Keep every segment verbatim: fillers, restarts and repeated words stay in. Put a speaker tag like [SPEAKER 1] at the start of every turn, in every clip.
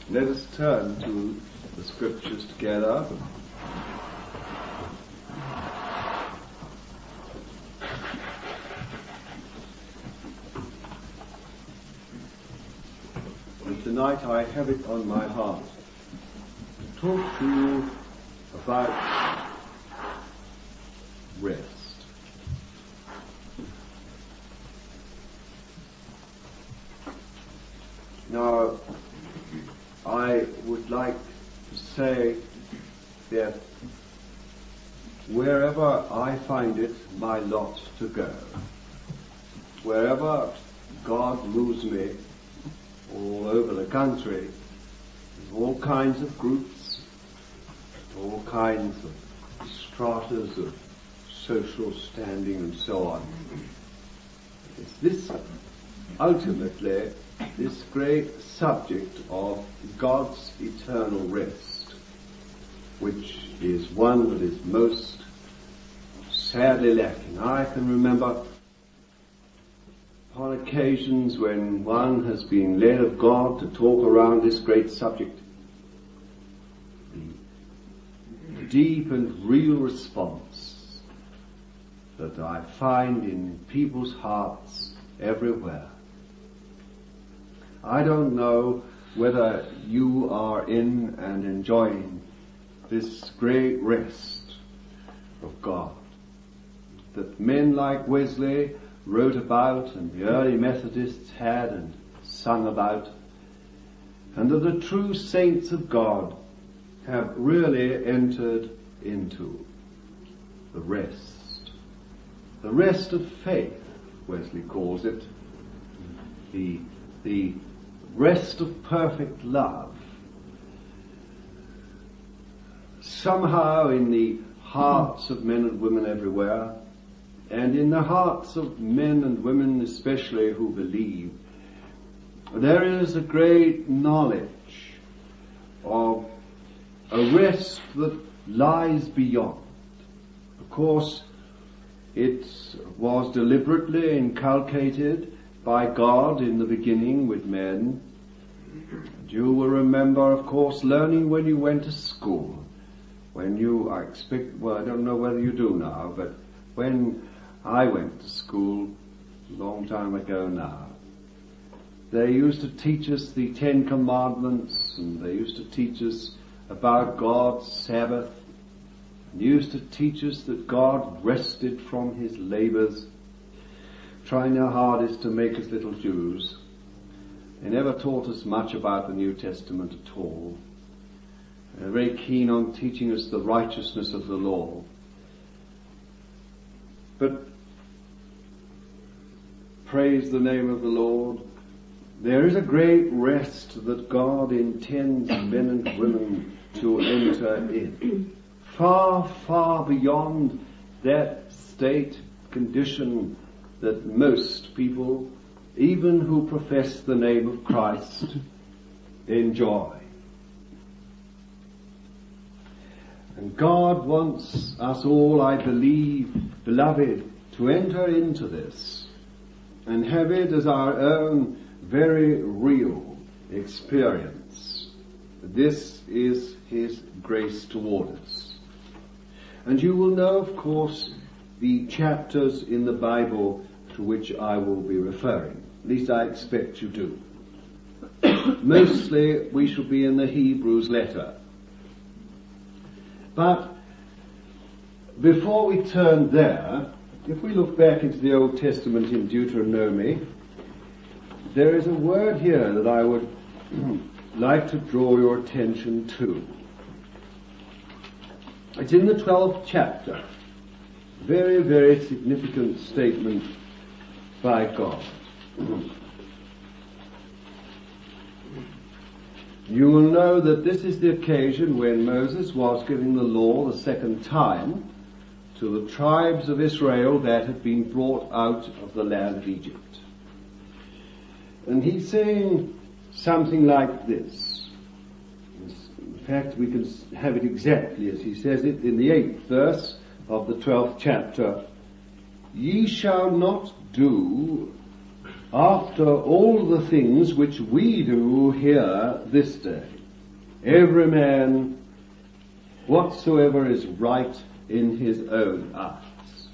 [SPEAKER 1] Let us turn to the scriptures together. And tonight I have it on my heart to talk to you about rest. Now, I would like to say that wherever I find it my lot to go, wherever God moves me, all over the country, all kinds of groups, all kinds of stratas of social standing and so on, it's this ultimately this great subject of God's eternal rest, which is one that is most sadly lacking. I can remember on occasions when one has been led of God to talk around this great subject, the deep and real response that I find in people's hearts everywhere. I don't know whether you are in and enjoying this great rest of God that men like Wesley wrote about and the early Methodists had and sung about, and that the true saints of God have really entered into the rest. The rest of faith, Wesley calls it, the, the rest of perfect love. Somehow in the hearts of men and women everywhere, and in the hearts of men and women especially who believe, there is a great knowledge of a rest that lies beyond. Of course, it was deliberately inculcated by God in the beginning with men. And you will remember, of course, learning when you went to school. When you, I expect, well, I don't know whether you do now, but when I went to school a long time ago now, they used to teach us the Ten Commandments, and they used to teach us about God's Sabbath, and used to teach us that God rested from his labors, trying their hardest to make us little Jews. They never taught us much about the New Testament at all. They're very keen on teaching us the righteousness of the law. But praise the name of the Lord, there is a great rest that God intends men and women to enter in. Far, far beyond that state, condition that most people, even who profess the name of Christ, enjoy. And God wants us all, I believe, beloved, to enter into this and have it as our own very real experience. This is his grace toward us. And you will know, of course, the chapters in the Bible to which I will be referring. At least I expect you do. Mostly we shall be in the Hebrews letter. But before we turn there, if we look back into the Old Testament in Deuteronomy, there is a word here that I would like to draw your attention to. It's in the twelfth chapter. Very, very significant statement by God. You will know that this is the occasion when Moses was giving the law the second time to the tribes of Israel that had been brought out of the land of Egypt. And he's saying something like this. In fact, we can have it exactly as he says it in the eighth verse of the twelfth chapter. Ye shall not do after all the things which we do here this day, every man whatsoever is right in his own eyes.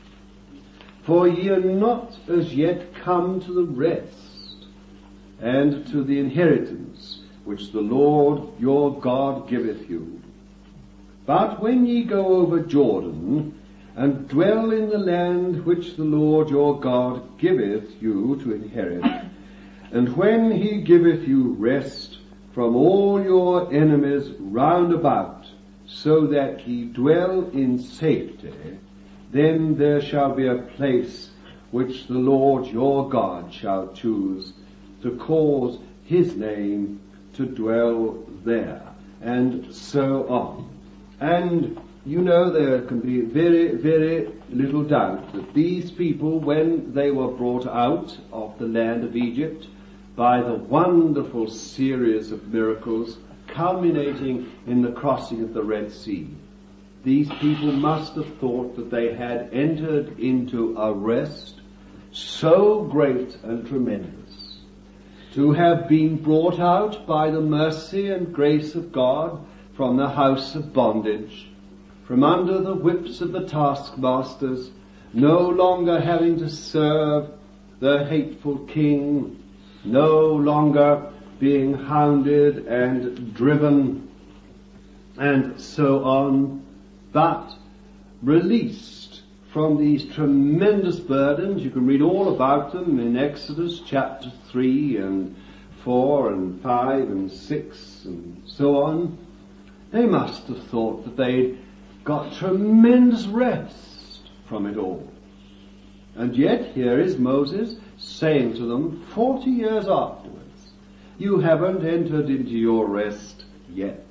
[SPEAKER 1] For ye are not as yet come to the rest, and to the inheritance which the Lord your God giveth you. But when ye go over Jordan, and dwell in the land which the Lord your God giveth you to inherit, and when he giveth you rest from all your enemies round about, so that ye dwell in safety, then there shall be a place which the Lord your God shall choose to cause his name to dwell there, and so on. And you know, there can be very, very little doubt that these people, when they were brought out of the land of Egypt by the wonderful series of miracles culminating in the crossing of the Red Sea, these people must have thought that they had entered into a rest so great and tremendous, to have been brought out by the mercy and grace of God from the house of bondage, from under the whips of the taskmasters, no longer having to serve the hateful king, no longer being hounded and driven and so on, but released from these tremendous burdens. You can read all about them in Exodus chapter three and four and five and six and so on. They must have thought that they'd got tremendous rest from it all. And yet here is Moses saying to them forty years afterwards, you haven't entered into your rest yet.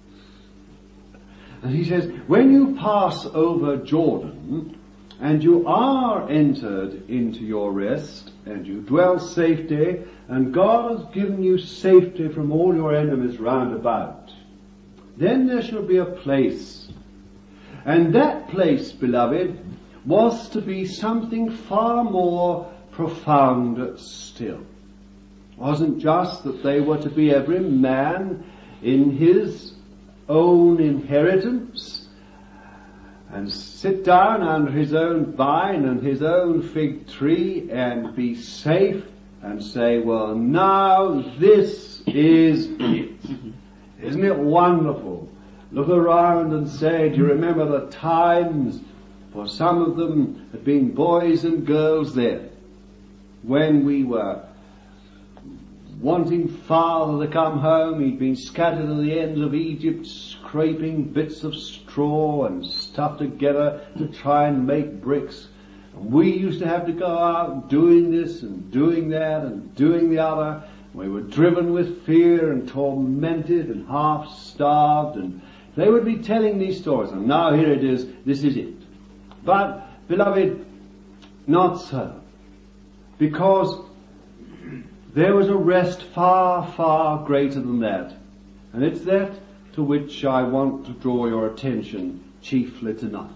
[SPEAKER 1] And he says, when you pass over Jordan and you are entered into your rest and you dwell safety, and God has given you safety from all your enemies round about, then there shall be a place. And that place, beloved, was to be something far more profound still. It wasn't just that they were to be every man in his own inheritance and sit down under his own vine and his own fig tree and be safe and say, well, now this is it. Isn't it wonderful? Look around and say, do you remember the times, for some of them had been boys and girls then, when we were wanting father to come home. He'd been scattered at the ends of Egypt, scraping bits of straw and stuff together to try and make bricks. And we used to have to go out doing this and doing that and doing the other. We were driven with fear and tormented and half starved, and they would be telling these stories. And now here it is, this is it. But, beloved, not so. Because there was a rest far, far greater than that. And it's that to which I want to draw your attention chiefly tonight.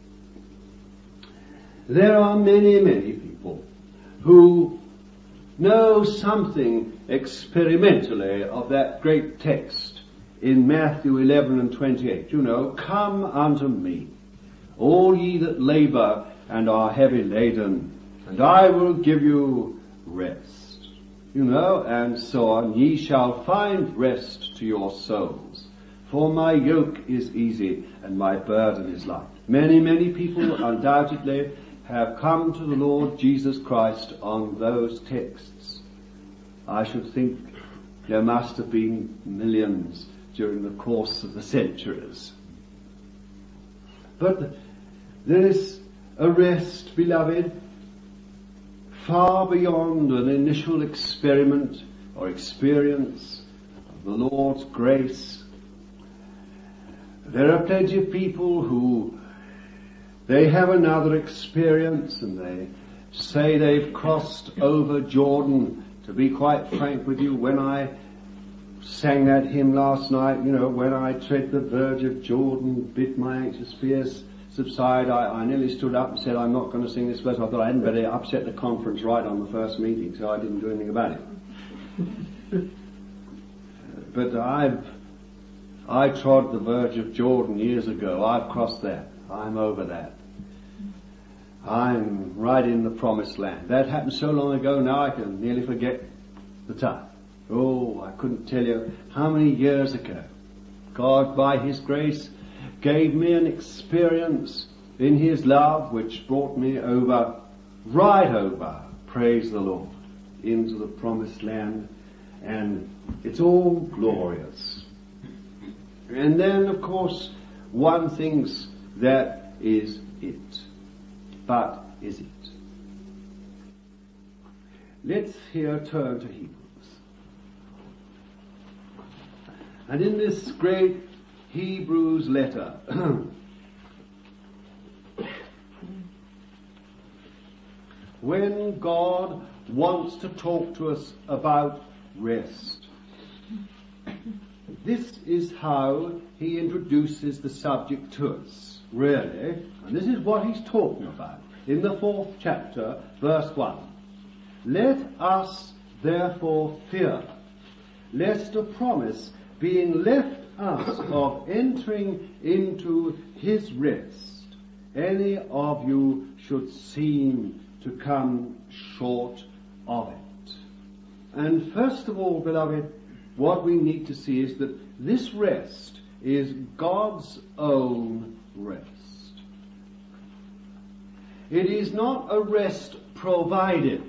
[SPEAKER 1] There are many, many people who know something experimentally of that great text in Matthew eleven and twenty-eight. You know, come unto me, all ye that labor and are heavy laden, and I will give you rest. You know, and so on. Ye shall find rest to your souls, for my yoke is easy and my burden is light. Many, many people undoubtedly have come to the Lord Jesus Christ on those texts. I should think there must have been millions during the course of the centuries. But there is a rest, beloved, far beyond an initial experiment or experience of the Lord's grace. There are plenty of people who they have another experience and they say they've crossed over Jordan. To be quite frank with you, when I sang that hymn last night, you know, when I tread the verge of Jordan, bid my anxious fears subside, I, I nearly stood up and said, I'm not going to sing this verse. I thought I hadn't better upset the conference right on the first meeting, so I didn't do anything about it. But I've, I trod the verge of Jordan years ago. I've crossed that. I'm over that. I'm right in the promised land. That happened so long ago, now I can nearly forget the time. Oh, I couldn't tell you how many years ago God, by His grace, gave me an experience in His love which brought me over, right over, praise the Lord, into the promised land. And it's all glorious. And then, of course, one thinks that is it. But is it? Let's here turn to Hebrews. And in this great Hebrews letter, when God wants to talk to us about rest, this is how He introduces the subject to us, really. And this is what He's talking about in the fourth chapter, verse one. Let us therefore fear, lest a promise being left us of entering into His rest, any of you should seem to come short of it. And first of all, beloved, what we need to see is that this rest is God's own rest. It is not a rest provided.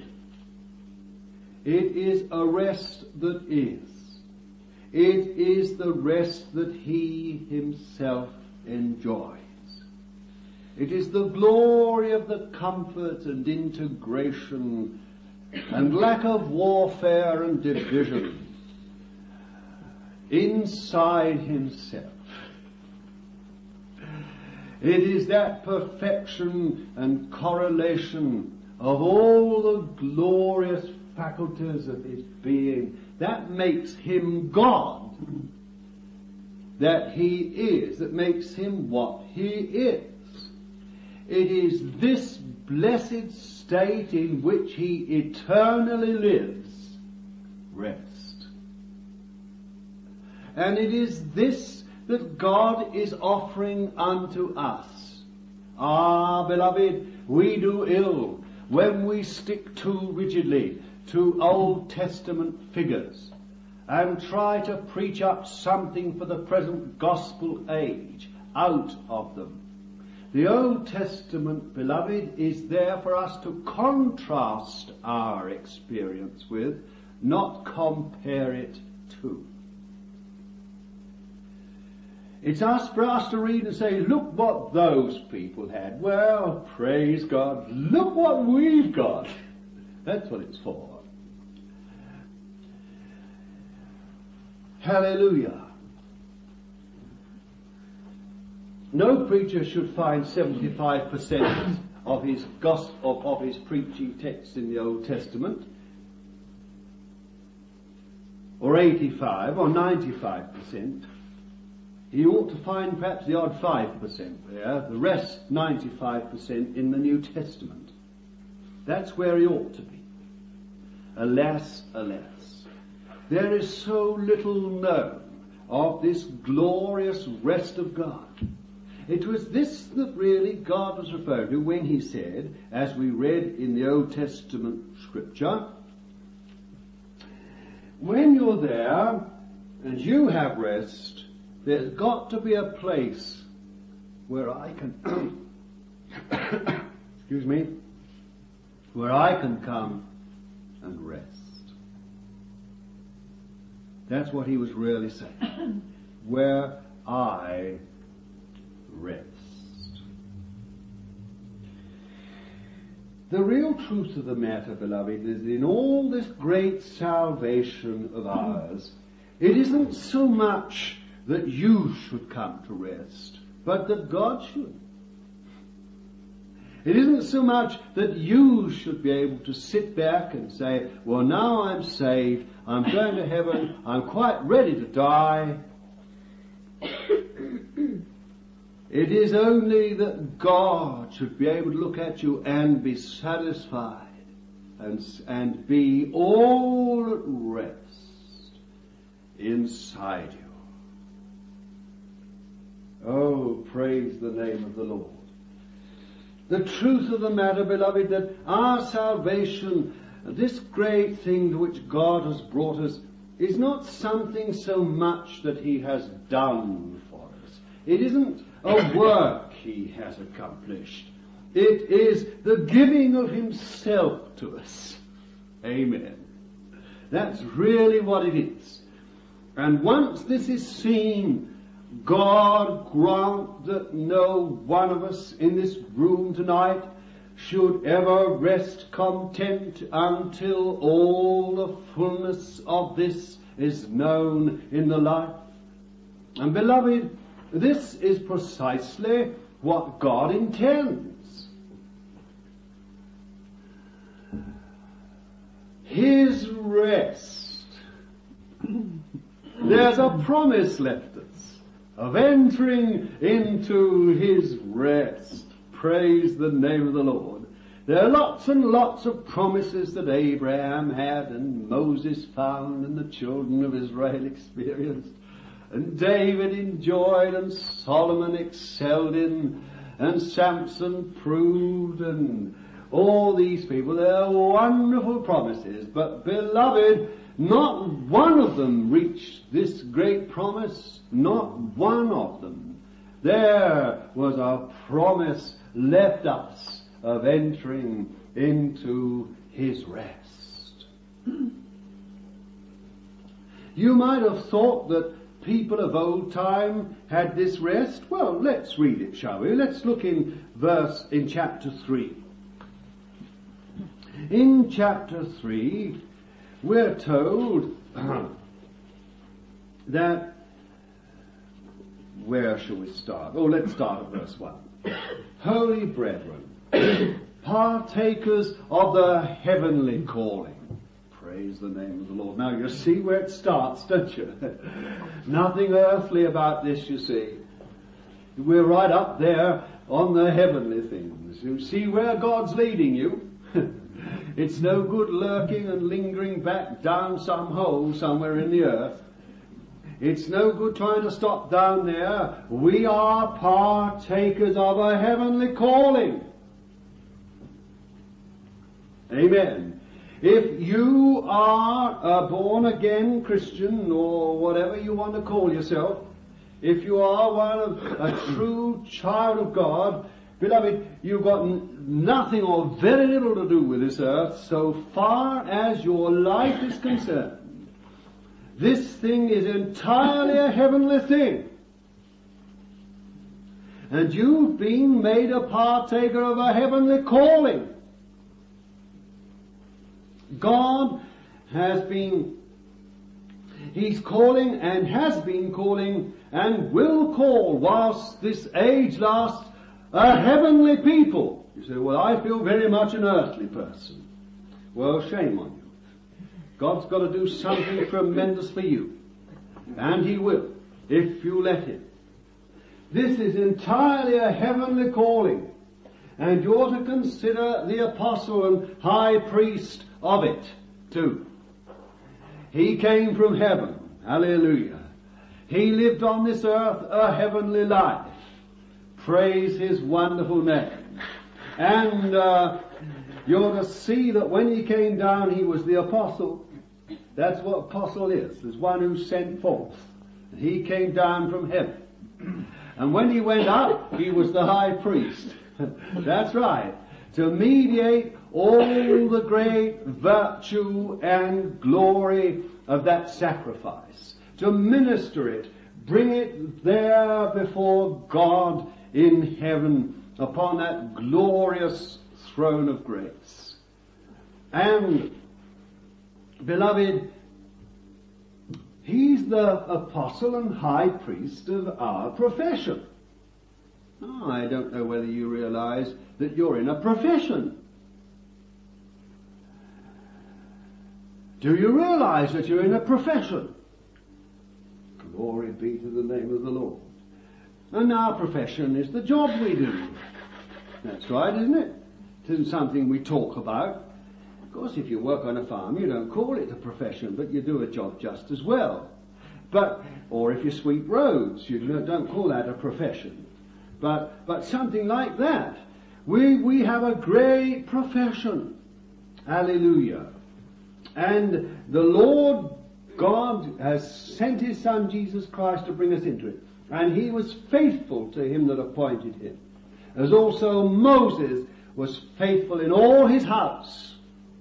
[SPEAKER 1] It is a rest that is. It is the rest that He Himself enjoys. It is the glory of the comfort and integration and lack of warfare and division inside Himself. It is that perfection and correlation of all the glorious faculties of His being that makes Him God, that He is, that makes Him what He is. It is this blessed state in which He eternally lives, rest. And it is this that God is offering unto us. Ah, beloved, we do ill when we stick too rigidly to Old Testament figures and try to preach up something for the present gospel age out of them. The Old Testament, beloved, is there for us to contrast our experience with, not compare it to. It's us for us to read and say, look what those people had. Well, praise God, look what we've got. That's what it's for. Hallelujah. No preacher should find seventy-five percent of his gospel, of, of his preaching text in the Old Testament, or eighty-five or ninety-five percent. He ought to find perhaps the odd five percent there, the rest ninety-five percent in the New Testament. That's where he ought to be. Alas, alas. There is so little known of this glorious rest of God. It was this that really God was referring to when He said, as we read in the Old Testament scripture, when you're there and you have rest, there's got to be a place where I can, excuse me, where I can come and rest. That's what He was really saying. Where I rest. The real truth of the matter, beloved, is in all this great salvation of ours, it isn't so much that you should come to rest, but that God should. It isn't so much that you should be able to sit back and say, well, now I'm saved, I'm going to heaven, I'm quite ready to die. It is only that God should be able to look at you and be satisfied and, and be all at rest inside you. Oh, praise the name of the Lord. The truth of the matter, beloved, that our salvation, this great thing to which God has brought us, is not something so much that He has done for us. It isn't a work He has accomplished. It is the giving of Himself to us. Amen. That's really what it is. And once this is seen, God grant that no one of us in this room tonight should ever rest content until all the fullness of this is known in the life. And beloved, this is precisely what God intends. His rest. There's a promise left us of entering into His rest. Praise the name of the Lord. There are lots and lots of promises that Abraham had and Moses found and the children of Israel experienced and David enjoyed and Solomon excelled in and Samson proved and all these people. They are wonderful promises, but beloved, not one of them reached this great promise. Not one of them. There was a promise left us of entering into His rest. You might have thought that people of old time had this rest. Well, let's read it, shall we? Let's look in verse, in chapter three. In chapter three, we're told that, where shall we start? Oh, let's start at verse one. Holy brethren, partakers of the heavenly calling. Praise the name of the Lord. Now you see where it starts, don't you? Nothing earthly about this, you see. We're right up there on the heavenly things. You see where God's leading you. It's no good lurking and lingering back down some hole somewhere in the earth. It's no good trying to stop down there. We are partakers of a heavenly calling. Amen. If you are a born-again Christian, or whatever you want to call yourself, if you are one of a true child of God, beloved, you've got n- nothing or very little to do with this earth so far as your life is concerned. This thing is entirely a heavenly thing. And you've been made a partaker of a heavenly calling. God has been, He's calling and has been calling and will call whilst this age lasts a heavenly people. You say, well, I feel very much an earthly person. Well, shame on you. God's got to do something tremendous for you. And He will, if you let Him. This is entirely a heavenly calling. And you ought to consider the apostle and high priest of it, too. He came from heaven. Hallelujah. He lived on this earth a heavenly life. Praise His wonderful name. And uh, you're to see that when He came down, He was the apostle. That's what apostle is. There's one who's sent forth. He came down from heaven. And when He went up, He was the high priest. That's right. To mediate all the great virtue and glory of that sacrifice. To minister it. Bring it there before God in heaven upon that glorious throne of grace. And, beloved, He's the apostle and high priest of our profession. Oh, I don't know whether you realize that you're in a profession. Do you realize that you're in a profession? Glory be to the name of the Lord.
[SPEAKER 2] And our profession is the job we do. That's right, isn't it? It isn't something we talk about. Of course, if you work on a farm, you don't call it a profession, but you do a job just as well. But, or if you sweep roads, you don't call that a profession. But, but something like that. We, we have a great profession. Hallelujah. And the Lord God has sent His Son Jesus Christ to bring us into it. And He was faithful to him that appointed him. As also Moses was faithful in all his house.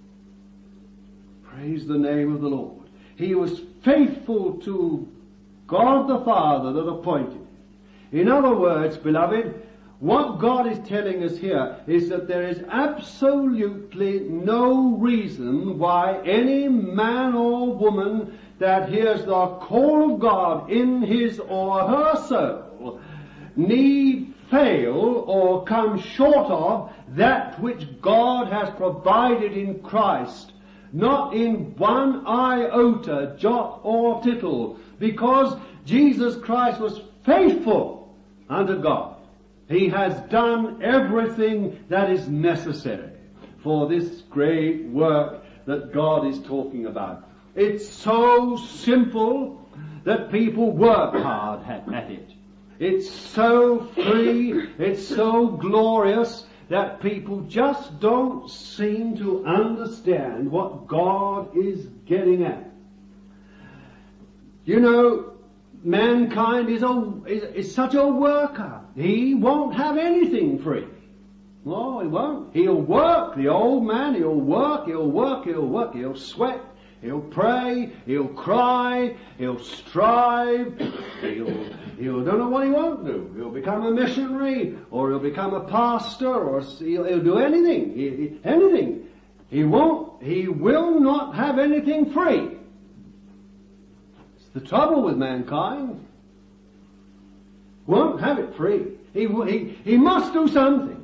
[SPEAKER 2] Praise the name of the Lord. He was faithful to God the Father that appointed him. In other words, beloved, what God is telling us here is that there is absolutely no reason why any man or woman that hears the call of God in his or her soul need fail or come short of that which God has provided in Christ, not in one iota, jot or tittle, because Jesus Christ was faithful unto God. He has done everything that is necessary for this great work that God is talking about. It's so simple that people work hard at, at it. It's so free, it's so glorious that people just don't seem to understand what God is getting at. You know, mankind is, a, is, is such a worker. He won't have anything free. No, he won't. He'll work, the old man, he'll work, he'll work, he'll work, he'll sweat, he'll pray, he'll cry, he'll strive, he'll, he'll don't know what he won't do. He'll become a missionary, or he'll become a pastor, or he'll, he'll do anything, he, he, anything. He won't, he will not have anything free. It's the trouble with mankind. Won't have it free. He, he, he must do something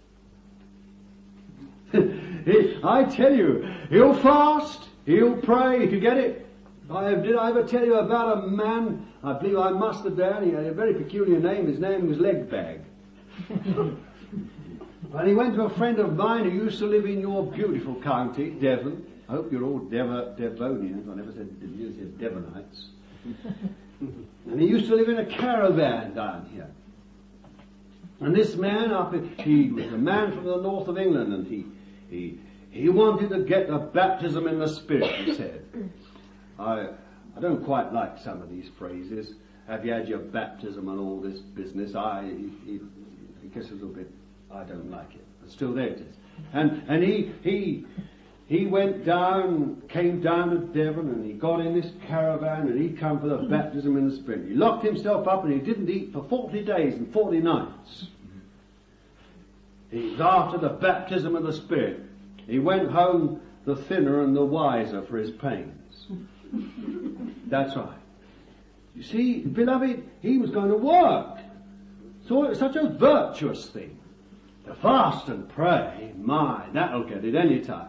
[SPEAKER 2] for it. I tell you, he'll fast, he'll pray, if you get it. I, did I ever tell you about a man, I believe I must have done, he had a very peculiar name, his name was Legbag. And he went to a friend of mine who used to live in your beautiful county, Devon. I hope you're all Dev- Devonians, I never said, you said Devonites. And he used to live in a caravan down here. And this man, up in, he was a man from the north of England, and he, he, he wanted to get a baptism in the Spirit, he said. I, I don't quite like some of these phrases. Have you had your baptism and all this business? I, he, he gets a little bit, I don't like it. But still there it is. And, and he, he, He went down, came down to Devon, and he got in this caravan, and he come for the baptism in the Spirit. He locked himself up, and he didn't eat for forty days and forty nights. He was after the baptism of the Spirit. He went home the thinner and the wiser for his pains. That's right. You see, beloved, he was going to work. So it was such a virtuous thing. To fast and pray, my, that'll get it any time.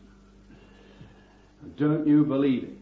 [SPEAKER 2] Don't you believe it?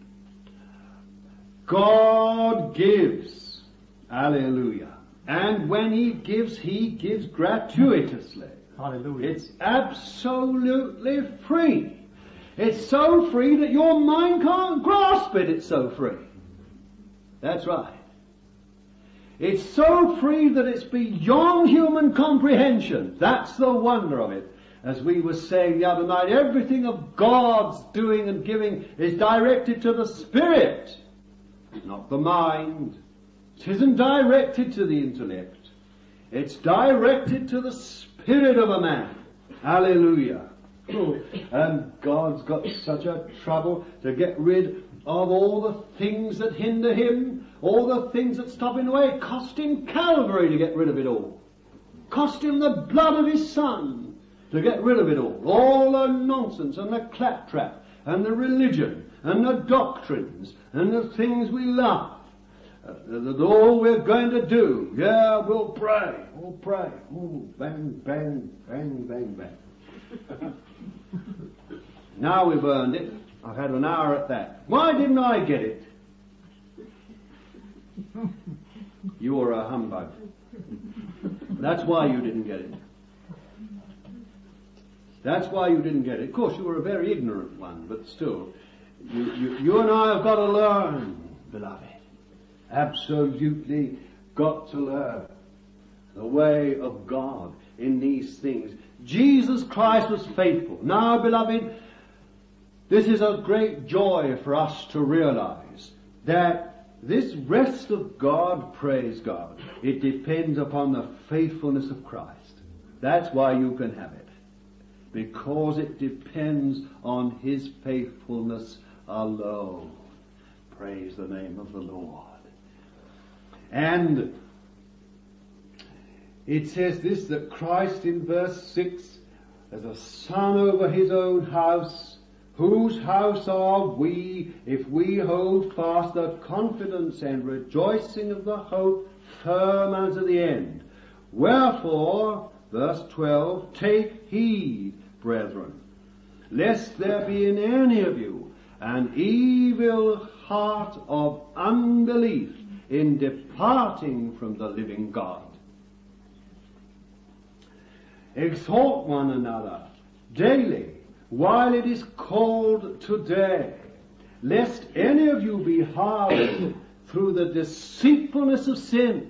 [SPEAKER 2] God gives. Hallelujah. And when He gives, He gives gratuitously.
[SPEAKER 3] Hallelujah.
[SPEAKER 2] It's absolutely free. It's so free that your mind can't grasp it. It's so free. That's right. It's so free that it's beyond human comprehension. That's the wonder of it. As we were saying the other night, everything of God's doing and giving is directed to the Spirit, not the mind. It isn't directed to the intellect. It's directed to the Spirit of a man. Hallelujah. And God's got such a trouble to get rid of all the things that hinder Him, all the things that stop in the way. It cost Him Calvary to get rid of it all. Cost Him the blood of His Son to get rid of it all. All the nonsense and the claptrap and the religion and the doctrines and the things we love. Uh, that's all we're going to do. Yeah, we'll pray. We'll pray. Ooh, bang, bang, bang, bang, bang. Now we've earned it. I've had an hour at that. Why didn't I get it? You were a humbug. That's why you didn't get it. That's why you didn't get it. Of course, you were a very ignorant one, but still, you, you, you and I have got to learn, beloved. Absolutely got to learn the way of God in these things. Jesus Christ was faithful. Now, beloved, this is a great joy for us to realize that this rest of God, praise God, it depends upon the faithfulness of Christ. That's why you can have it. Because it depends on His faithfulness alone. Praise the name of the Lord. And it says this, that Christ in verse six, as a son over His own house, whose house are we, if we hold fast the confidence and rejoicing of the hope firm unto the end. Wherefore, verse twelve, take heed, brethren, lest there be in any of you an evil heart of unbelief in departing from the living God. Exhort one another daily, while it is called today, lest any of you be hardened through the deceitfulness of sin.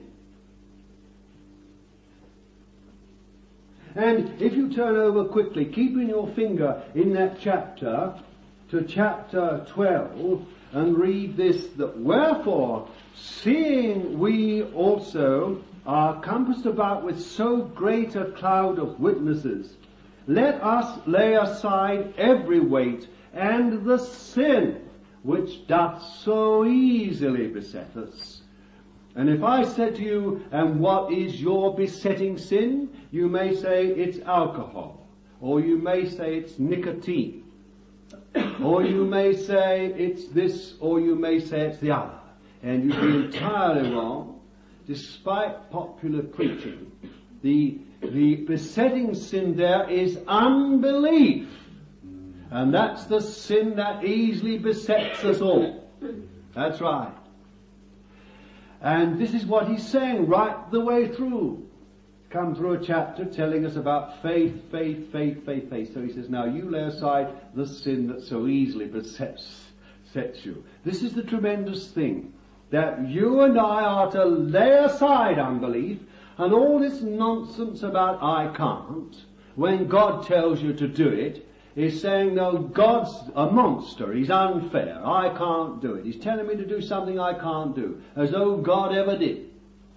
[SPEAKER 2] And if you turn over quickly, keeping your finger in that chapter, to chapter twelve, and read this, that wherefore, seeing we also are compassed about with so great a cloud of witnesses, let us lay aside every weight and the sin which doth so easily beset us. And if I said to you, and what is your besetting sin? You may say it's alcohol, or you may say it's nicotine, or you may say it's this, or you may say it's the other. And you'd be entirely wrong. Despite popular preaching, the the besetting sin there is unbelief. And that's the sin that easily besets us all. That's right. And this is what he's saying right the way through. Come through a chapter telling us about faith, faith, faith, faith, faith. So he says, now you lay aside the sin that so easily besets sets you. This is the tremendous thing, that you and I are to lay aside unbelief and all this nonsense about I can't, when God tells you to do it, is saying, no, God's a monster, He's unfair, I can't do it. He's telling me to do something I can't do, as though God ever did.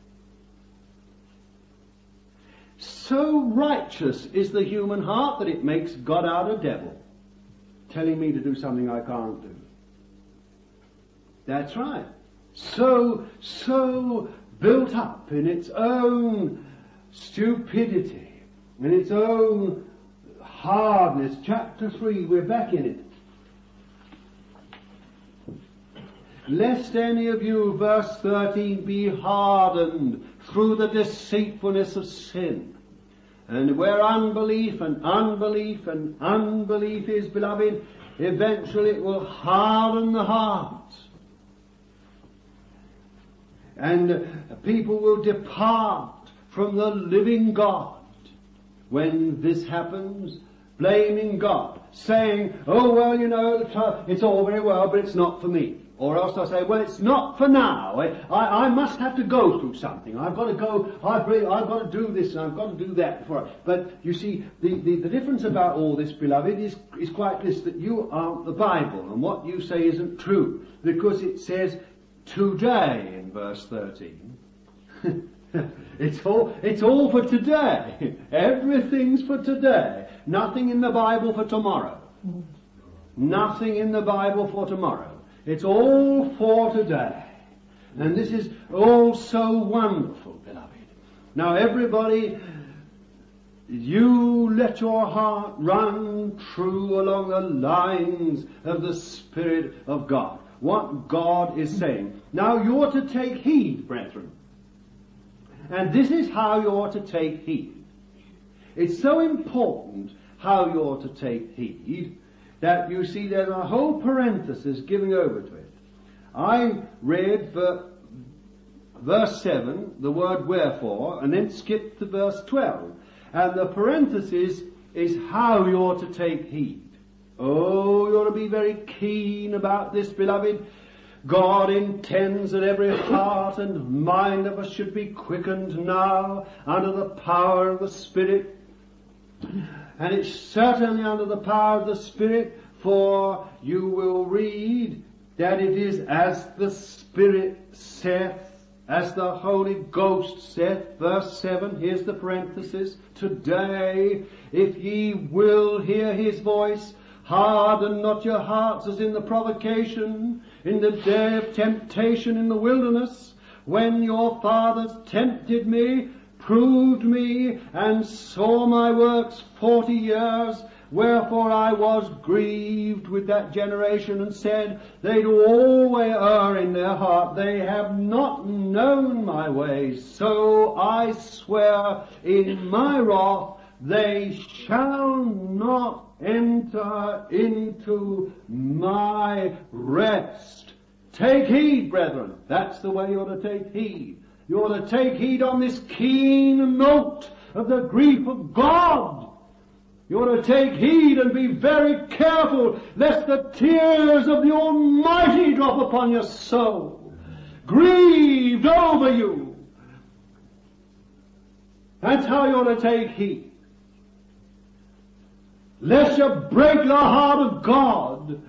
[SPEAKER 2] So righteous is the human heart that it makes God out a devil, telling me to do something I can't do. That's right. So, so built up in its own stupidity, in its own hardness. Chapter three, we're back in it. Lest any of you, verse thirteen, be hardened through the deceitfulness of sin. And where unbelief and unbelief and unbelief is, beloved, eventually it will harden the heart. And people will depart from the living God. When this happens, blaming God, saying, oh, well, you know, it's all very well, but it's not for me. Or else they'll say, well, it's not for now. I, I, I must have to go through something. I've got to go, I've, really, I've got to do this and I've got to do that before I... But you see, the, the, the difference about all this, beloved, is, is quite this, that you aren't the Bible, and what you say isn't true. Because it says, today in verse thirteen. it's all it's all for today. Everything's for today. Nothing in the Bible for tomorrow. Nothing in the Bible for tomorrow. It's all for today. And this is all so wonderful, beloved. Now everybody, you let your heart run true along the lines of the Spirit of God. What God is saying. Now you're to take heed, brethren. And this is how you're to take heed. It's so important how you're to take heed that you see there's a whole parenthesis giving over to it. I read for verse seven, the word wherefore, and then skip to verse twelve. And the parenthesis is how you ought to take heed. Oh, you ought to be very keen about this, beloved. God intends that every heart and mind of us should be quickened now under the power of the Spirit. And it's certainly under the power of the Spirit, for you will read that it is as the Spirit saith, as the Holy Ghost saith, verse seven, here's the parenthesis, today, if ye will hear His voice, harden not your hearts as in the provocation, in the day of temptation in the wilderness, when your fathers tempted me, proved me, and saw my works forty years. Wherefore I was grieved with that generation, and said, they do always err in their heart. They have not known my ways. So I swear in my wrath, they shall not enter into my rest. Take heed, brethren. That's the way you ought to take heed. You ought to take heed on this keen note of the grief of God. You ought to take heed and be very careful lest the tears of the Almighty drop upon your soul, grieved over you. That's how you ought to take heed. Lest you break the heart of God.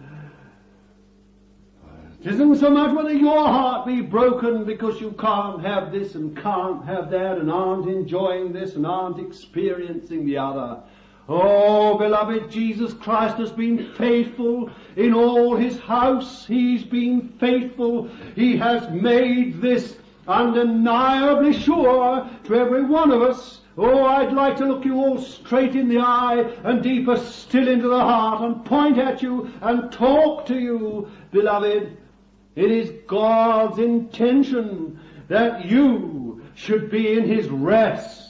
[SPEAKER 2] It isn't so much whether your heart be broken because you can't have this and can't have that and aren't enjoying this and aren't experiencing the other. Oh, beloved, Jesus Christ has been faithful in all His house. He's been faithful. He has made this undeniably sure to every one of us. Oh, I'd like to look you all straight in the eye and deeper still into the heart and point at you and talk to you, beloved. It is God's intention that you should be in His rest,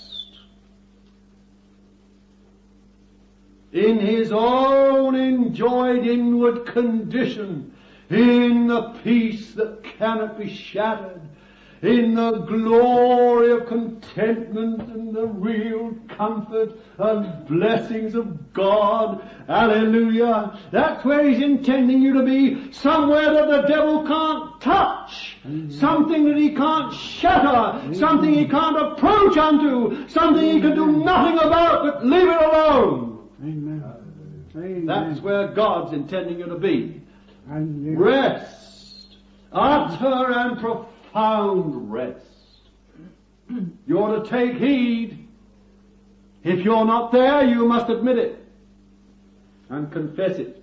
[SPEAKER 2] in His own enjoyed inward condition, in the peace that cannot be shattered, in the glory of contentment and the real comfort and blessings of God. Hallelujah. That's where He's intending you to be, somewhere that the devil can't touch, Amen. Something that he can't shatter, Amen. Something he can't approach unto, something Amen. He can do nothing about but leave it alone.
[SPEAKER 3] Amen. Amen.
[SPEAKER 2] That's where God's intending you to be.
[SPEAKER 3] Amen.
[SPEAKER 2] Rest. Utter and profound rest. You ought to take heed. If you're not there, you must admit it and confess it.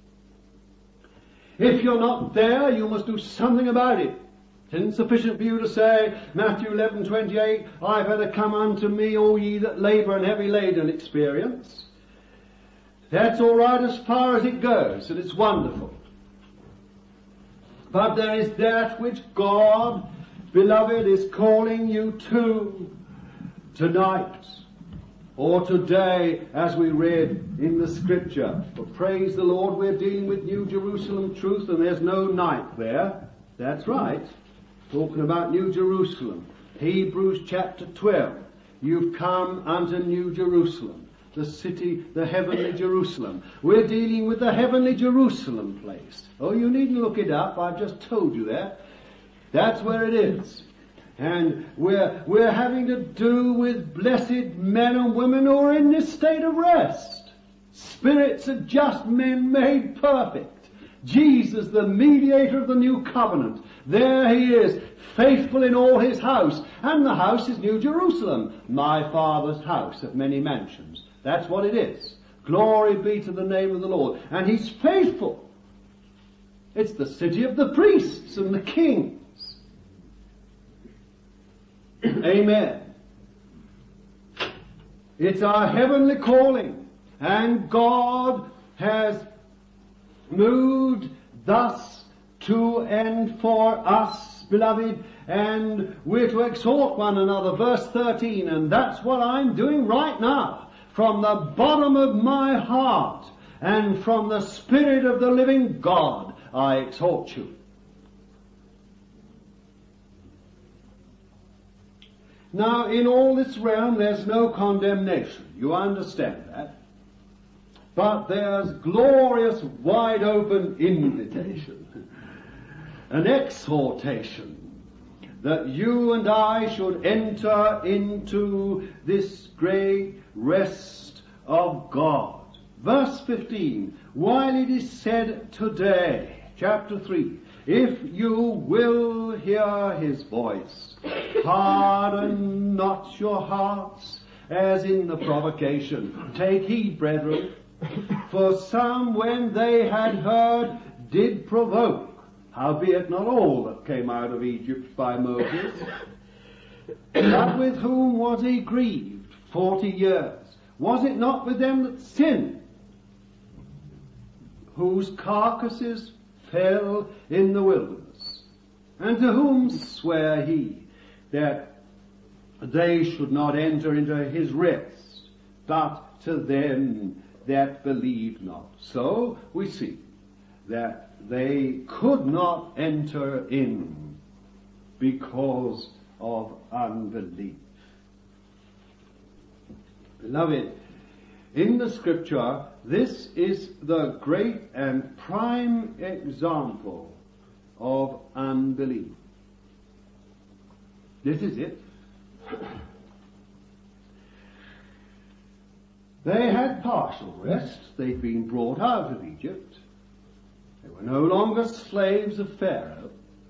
[SPEAKER 2] If you're not there, you must do something about it. It isn't sufficient for you to say, Matthew eleven twenty-eight, I've had to come unto me, all ye that labour and heavy laden experience. That's all right as far as it goes, and it's wonderful. But there is that which God, beloved, is calling you to tonight, or today, as we read in the Scripture. For praise the Lord, we're dealing with New Jerusalem truth, and there's no night there. That's right. Talking about New Jerusalem. Hebrews chapter twelve. You've come unto New Jerusalem, the city, the heavenly Jerusalem. We're dealing with the heavenly Jerusalem place. Oh, you needn't look it up. I've just told you that. That's where it is. And we're, we're having to do with blessed men and women who are in this state of rest. Spirits of just men made perfect. Jesus, the mediator of the new covenant. There He is, faithful in all His house. And the house is New Jerusalem, my Father's house of many mansions. That's what it is. Glory be to the name of the Lord. And He's faithful. It's the city of the priests and the kings. Amen. It's our heavenly calling. And God has moved thus to and for us, beloved, and we're to exhort one another. Verse thirteen, and that's what I'm doing right now. From the bottom of my heart and from the Spirit of the living God, I exhort you. Now, in all this realm, there's no condemnation. You understand that? But there's glorious, wide open invitation, an exhortation that you and I should enter into this great rest of God. Verse fifteen, while it is said today, chapter three, if you will hear his voice, harden not your hearts as in the provocation. Take heed, brethren, for some when they had heard did provoke, howbeit not all that came out of Egypt by Moses, but with whom was he grieved forty years? Was it not with them that sinned, whose carcasses fell in the wilderness? And to whom sware he that they should not enter into his rest, but to them that believed not? So we see that they could not enter in because of unbelief. Beloved, in the Scripture, this is the great and prime example of unbelief. This is it. They had partial rest. They'd been brought out of Egypt. They were no longer slaves of Pharaoh.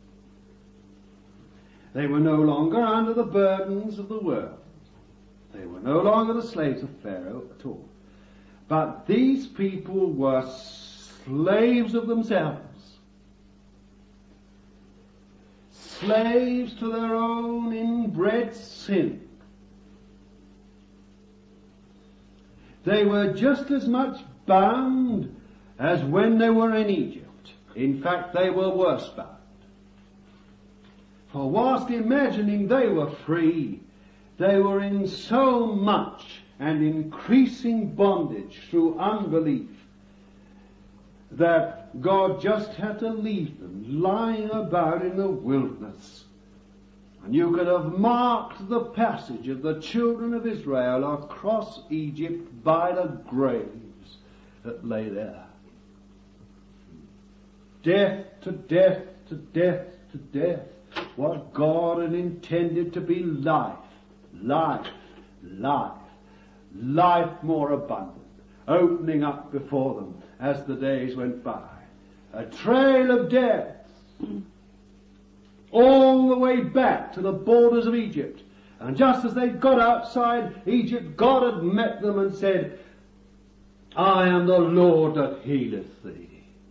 [SPEAKER 2] They were no longer under the burdens of the world. They were no longer the slaves of Pharaoh at all. But these people were slaves of themselves. Slaves to their own inbred sin. They were just as much bound as when they were in Egypt. In fact, they were worse bound. For whilst imagining they were free, they were in so much and increasing bondage through unbelief that God just had to leave them lying about in the wilderness. And you could have marked the passage of the children of Israel across Egypt by the graves that lay there. Death to death to death to death. What God had intended to be life, life, life, life more abundant, opening up before them as the days went by. A trail of death all the way back to the borders of Egypt. And just as they got outside Egypt, God had met them and said, I am the Lord that healeth thee.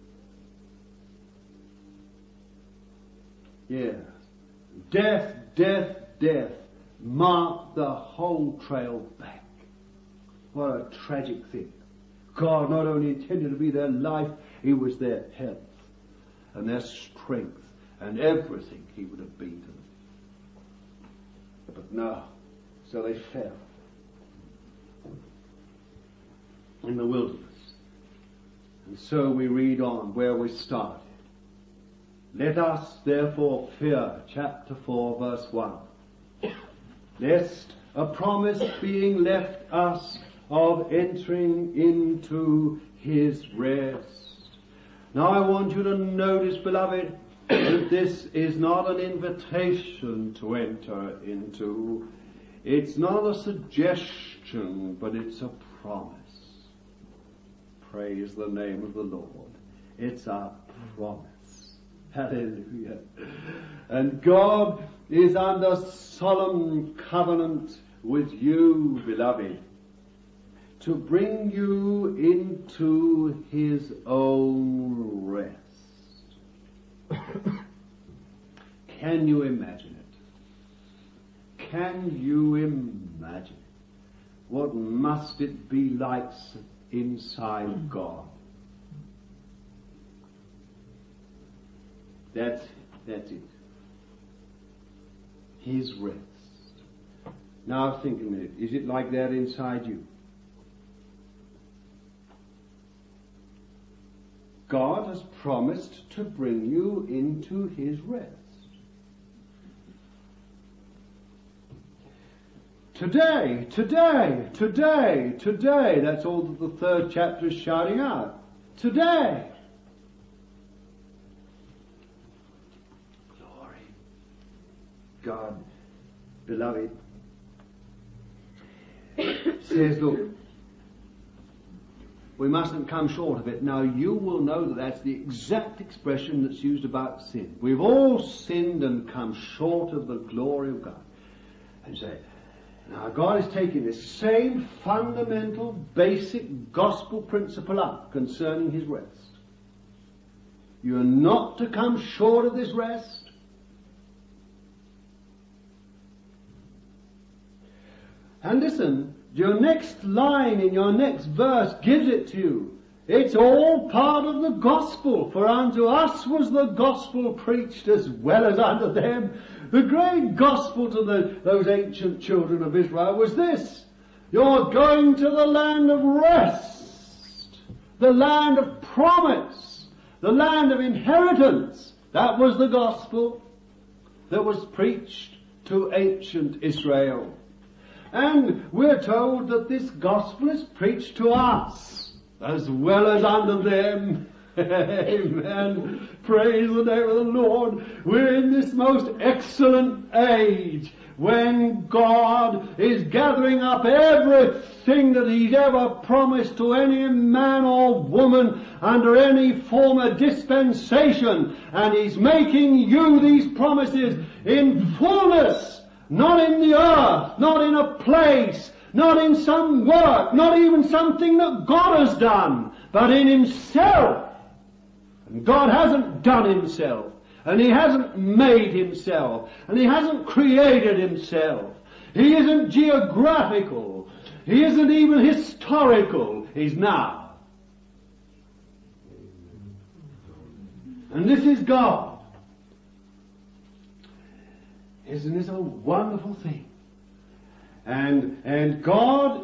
[SPEAKER 2] Yes. Death, death, death marked the whole trail back. What a tragic thing. God not only intended to be their life, He was their health and their strength and everything He would have been to them. But no, so they fell in the wilderness. And so we read on where we started. Let us therefore fear, chapter four, verse one, lest a promise being left us of entering into His rest. Now I want you to notice, beloved, that this is not an invitation to enter into. It's not a suggestion, but it's a promise. Praise the name of the Lord. It's a promise. Hallelujah. And God is under solemn covenant with you, beloved, to bring you into His own rest. Can you imagine it? Can you imagine it? What must it be like inside God? That's, that's it. His rest. Now think a minute. Is it like that inside you? God has promised to bring you into His rest. Today, today, today, today. That's all that the third chapter is shouting out. Today.
[SPEAKER 1] Glory. God, beloved,
[SPEAKER 2] says, look, we mustn't come short of it. Now you will know that that's the exact expression that's used about sin. We've all sinned and come short of the glory of God. And say, now God is taking this same fundamental, basic gospel principle up concerning His rest. You are not to come short of this rest. And listen, your next line in your next verse gives it to you. It's all part of the gospel. For unto us was the gospel preached as well as unto them. The great gospel to the, those ancient children of Israel was this. You're going to the land of rest. The land of promise. The land of inheritance. That was the gospel that was preached to ancient Israel. And we're told that this gospel is preached to us as well as unto them. Amen. Praise the name of the Lord. We're in this most excellent age when God is gathering up everything that He's ever promised to any man or woman under any former dispensation. And He's making you these promises in fullness. Not in the earth, not in a place, not in some work, not even something that God has done, but in Himself. And God hasn't done Himself, and He hasn't made Himself, and He hasn't created Himself. He isn't geographical. He isn't even historical. He's now. And this is God. Isn't this a wonderful thing? And, and God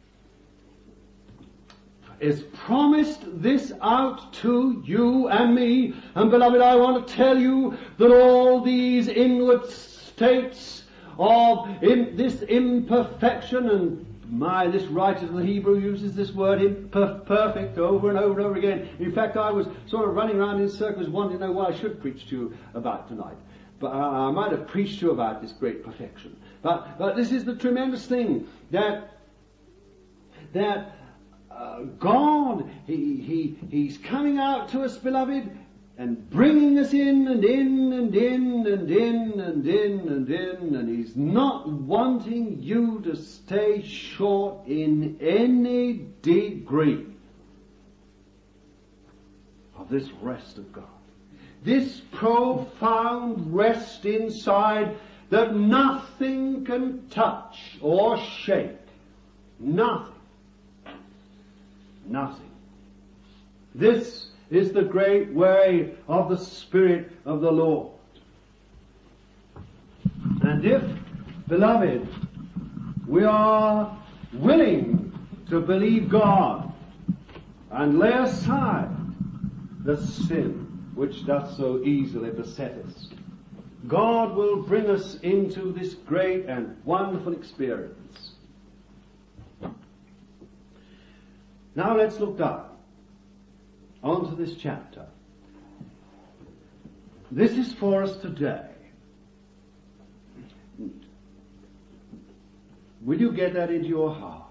[SPEAKER 2] has promised this out to you and me. And beloved, I want to tell you that all these inward states of in, this imperfection, and my, this writer of the Hebrew uses this word imperfect over and over and over again. In fact, I was sort of running around in circles wanting to know what I should preach to you about tonight. But I might have preached to you about this great perfection. But, but this is the tremendous thing that, that, uh, God, He, He, He's coming out to us, beloved, and bringing us in and in and in and in and in and in, and He's not wanting you to stay short in any degree of this rest of God. This profound rest inside that nothing can touch or shake. Nothing. Nothing. This is the great way of the Spirit of the Lord. And if, beloved, we are willing to believe God and lay aside the sin which doth so easily beset us, God will bring us into this great and wonderful experience. Now let's look down onto this chapter. This is for us today. Will you get that into your heart?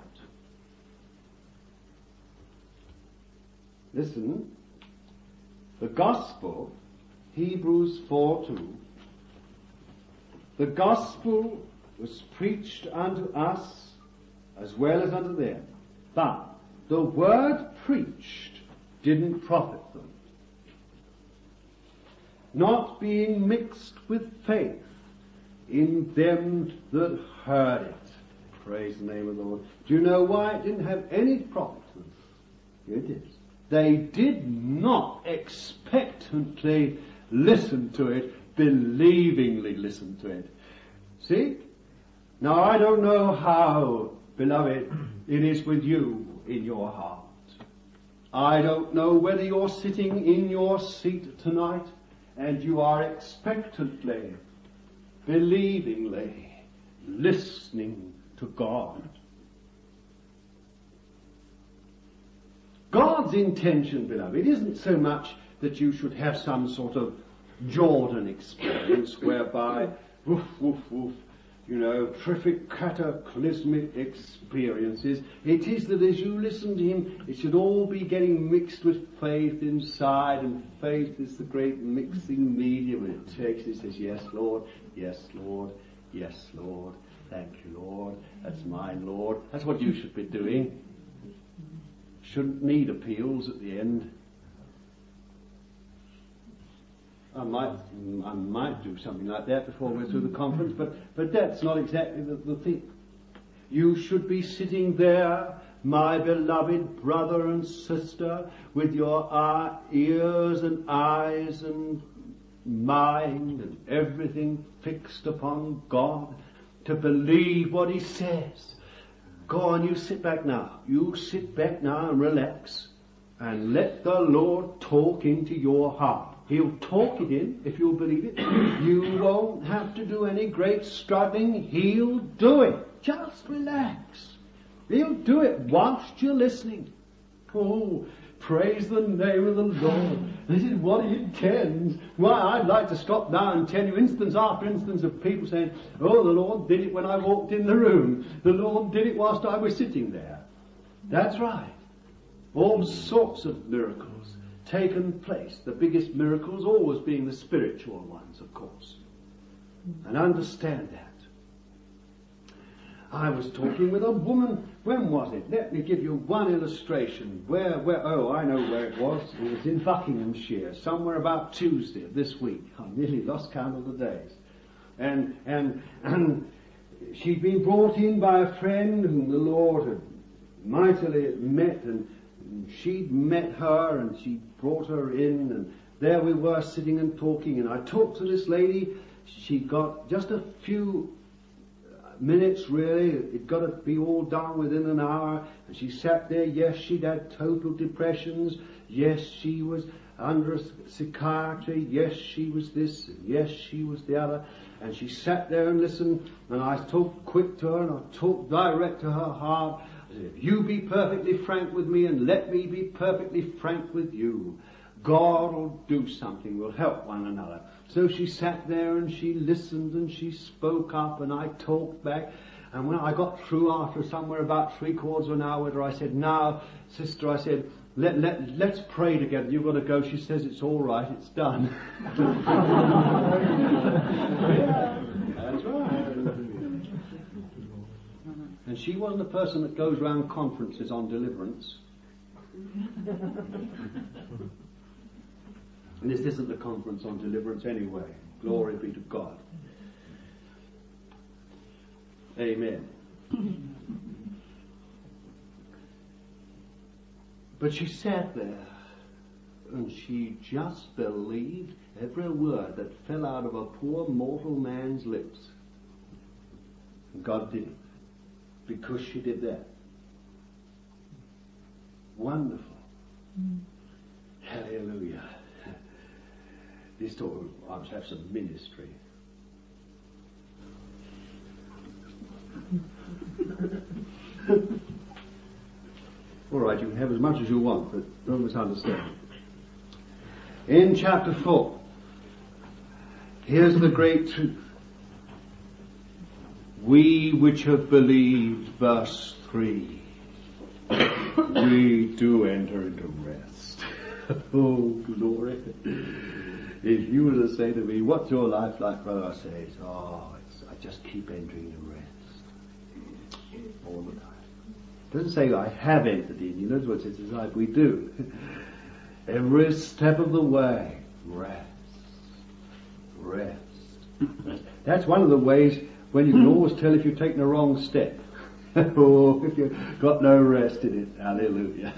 [SPEAKER 2] Listen. The gospel, Hebrews four two, the gospel was preached unto us as well as unto them. But the word preached didn't profit them. Not being mixed with faith in them that heard it. Praise the name of the Lord. Do you know why it didn't have any profit to them? Here it is. They did not expectantly listen to it, believingly listen to it. See? Now I don't know how, beloved, it is with you in your heart. I don't know whether you're sitting in your seat tonight and you are expectantly, believingly listening to God. God's intention, beloved, isn't so much that you should have some sort of Jordan experience whereby, woof, woof, woof, you know, terrific cataclysmic experiences. It is that as you listen to him, it should all be getting mixed with faith inside, and faith is the great mixing medium. And it takes, it says, yes, Lord, yes, Lord, yes, Lord, thank you, Lord, that's mine, Lord. That's what you should be doing. Shouldn't need appeals at the end. I might, I might do something like that before we're through the conference, but, but that's not exactly the, the thing. You should be sitting there, my beloved brother and sister, with your uh, ears and eyes and mind and everything fixed upon God, to believe what he says. Go on, you sit back now. You sit back now and relax, and let the Lord talk into your heart. He'll talk it in, if you'll believe it. You won't have to do any great struggling. He'll do it. Just relax. He'll do it whilst you're listening. Oh, praise the name of the Lord. This is what he intends. Why, I'd like to stop now and tell you instance after instance of people saying, oh, the Lord did it when I walked in the room. The Lord did it whilst I was sitting there. That's right. All sorts of miracles taken place. The biggest miracles always being the spiritual ones, of course. And understand that. I was talking with a woman, when was it? Let me give you one illustration. Where, where, oh, I know where it was. It was in Buckinghamshire, somewhere about Tuesday of this week. I nearly lost count of the days. And, and, and she'd been brought in by a friend whom the Lord had mightily met, and she'd met her, and she brought her in, and there we were sitting and talking, and I talked to this lady. She got just a few minutes, really. It got to be all done within an hour, and she sat there. Yes, she'd had total depressions. Yes, she was under a psychiatry. Yes, she was this, and yes, she was the other. And she sat there and listened, and I talked quick to her, and I talked direct to her heart. I said, if you be perfectly frank with me, and let me be perfectly frank with you, God will do something. We'll help one another. So she sat there and she listened and she spoke up, and I talked back. And when I got through after somewhere about three quarters of an hour with her, I said, now, sister, I said, let, let, let's pray together. You've got to go. She says, it's all right. It's done. That's right. And she wasn't a person that goes around conferences on deliverance. And this isn't a conference on deliverance anyway. Glory be to God. Amen. But she sat there and she just believed every word that fell out of a poor mortal man's lips. And God did it because she did that. Wonderful. Mm. Hallelujah. This talk, I must have some ministry. All right, you can have as much as you want, but don't misunderstand. In chapter four, here's the great truth. We which have believed, verse three, we do enter into rest. Oh, glory. If you were to say to me, what's your life like, brother? I say, oh, it's, I just keep entering into rest. All the time. It doesn't say I have entered in. You know what it's like we do. Every step of the way, rest. Rest. That's one of the ways when you can always tell if you've taken the wrong step. Oh, if you've got no rest in it. Hallelujah.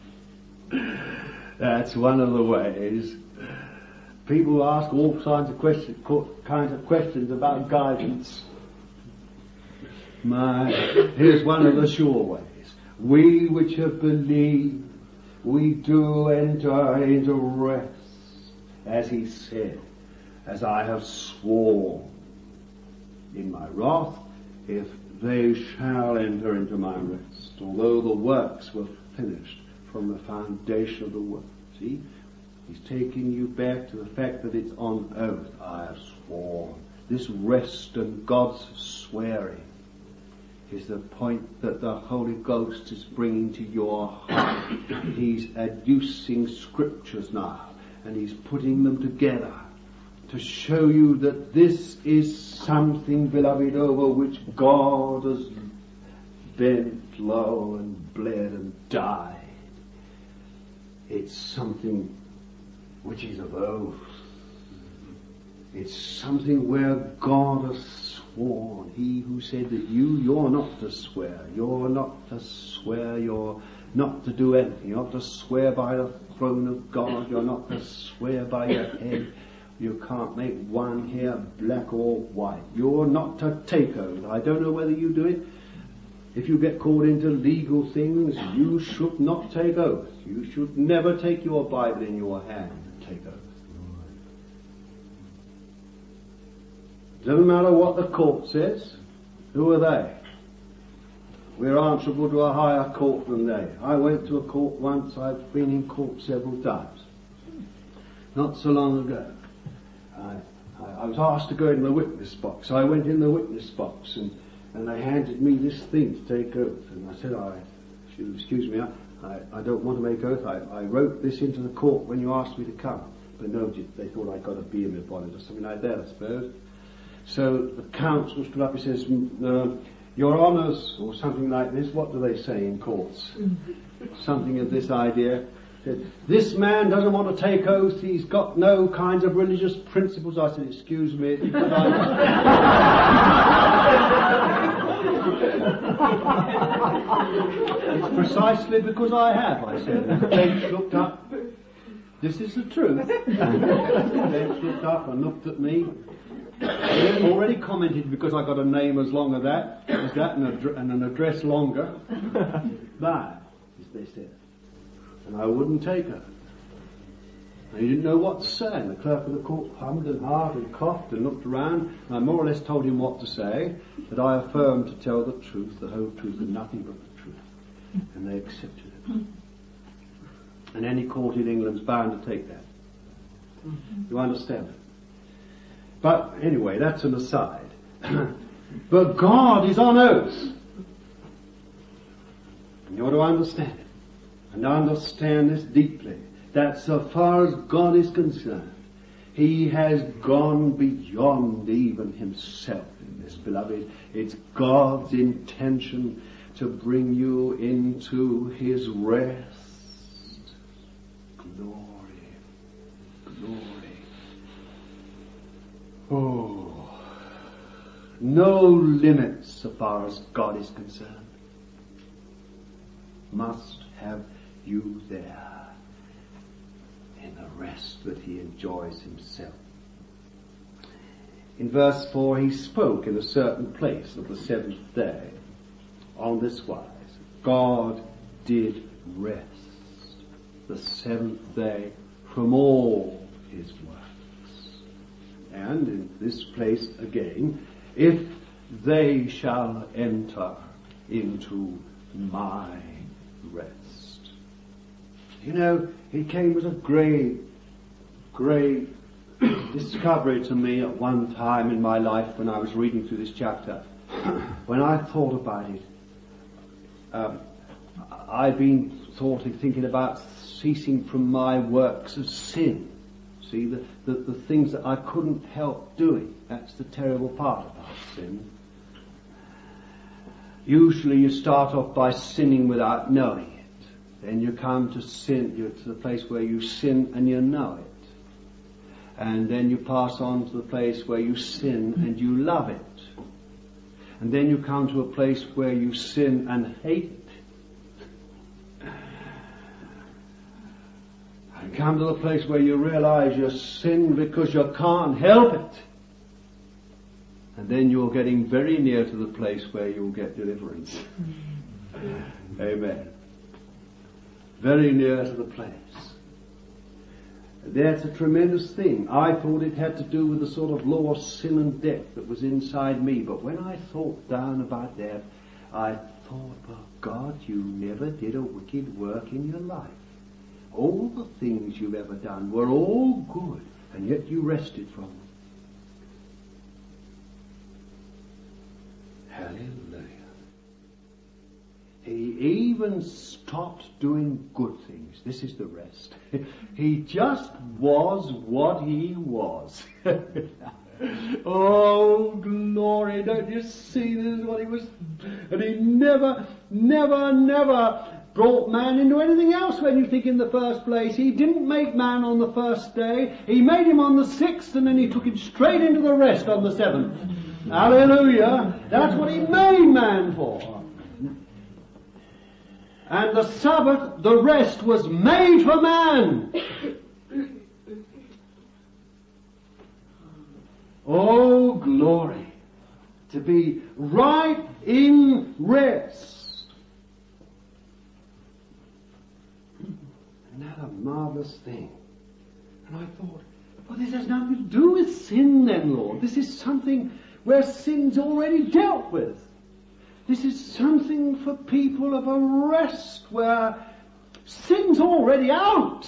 [SPEAKER 2] That's one of the ways. People ask all kinds of questions, kinds of questions about guidance. My, here's one of the sure ways. We which have believed, we do enter into rest, as he said, as I have sworn in my wrath, if
[SPEAKER 1] they shall enter into my rest, although the works were finished from the foundation of the world. See? He's taking you back to the fact that it's on oath. I have sworn. This rest and God's swearing is the point that the Holy Ghost is bringing to your heart. He's adducing scriptures now, and he's putting them together to show you that this is something, beloved, over which God has bent low and bled and died. It's something which is of oath. It's something where God has sworn. He who said that you, you're not to swear. You're not to swear. You're not to do anything. You're not to swear by the throne of God. You're not to swear by your head. You can't make one hair black or white. You're not to take oath. I don't know whether you do it. If you get caught into legal things, you should not take oath. You should never take your Bible in your hand and take oath. Doesn't matter what the court says. Who are they? We're answerable to a higher court than they. I went to a court once. I've been in court several times. Not so long ago. I, I, I was asked to go in the witness box. I went in the witness box, and, and they handed me this thing to take oath. And I said, I, if you excuse me, I, I, I don't want to make oath. I, I wrote this into the court when you asked me to come. But no, they thought I got a B in my bonnet or something like that, I suppose. So the counsel stood up. He says, uh, Your Honours, or something like this. What do they say in courts? Something of this idea. Said, this man doesn't want to take oath. He's got no kinds of religious principles. I said, excuse me. It's because I... it's precisely because I have, I said. And the bench looked up. This is the truth. The bench looked up and looked at me. They already commented because I got a name as long as that, as that, and, ad- and an address longer. But, as they said, and I wouldn't take her. And he didn't know what to say. And the clerk of the court hummed and hawed and coughed and looked around. And I more or less told him what to say. That I affirmed to tell the truth, the whole truth, and nothing but the truth. And they accepted it. And any court in England's bound to take that. You understand it? But anyway, that's an aside. But God is on oath. And you ought to understand it. And understand this deeply. That so far as God is concerned, He has gone beyond even Himself in this, beloved. It's God's intention to bring you into His rest. Glory. Glory. Oh, no limits so far as God is concerned. Must have you there in the rest that He enjoys Himself. In verse four, He spoke in a certain place of the seventh day on this wise. God did rest the seventh day from all His work. And in this place again, if they shall enter into my rest. You know, it came as a great, great discovery to me at one time in my life when I was reading through this chapter. When I thought about it, um, I've been thought, thinking about ceasing from my works of sin. See, the, the, the things that I couldn't help doing. That's the terrible part about sin. Usually you start off by sinning without knowing it. Then you come to sin, you're to the place where you sin and you know it. And then you pass on to the place where you sin and you love it. And then you come to a place where you sin and hate it. And come to the place where you realize you sin because you can't help it. And then you're getting very near to the place where you'll get deliverance. Amen. Very near to the place. That's a tremendous thing. I thought it had to do with the sort of law of sin and death that was inside me. But when I thought down about that, I thought, well, God, you never did a wicked work in your life. All the things you've ever done were all good, and yet you rested from them. Hallelujah. He even stopped doing good things. This is the rest. He just was what he was. Oh, glory, don't you see this is what he was? And he never, never, never brought man into anything else when you think in the first place. He didn't make man on the first day. He made him on the sixth, and then he took him straight into the rest on the seventh. Hallelujah. That's what he made man for. And the Sabbath, the rest, was made for man. Oh, glory. To be right in rest. Isn't that a marvelous thing? And I thought, well, this has nothing to do with sin then, Lord. This is something where sin's already dealt with. This is something for people of a rest where sin's already out.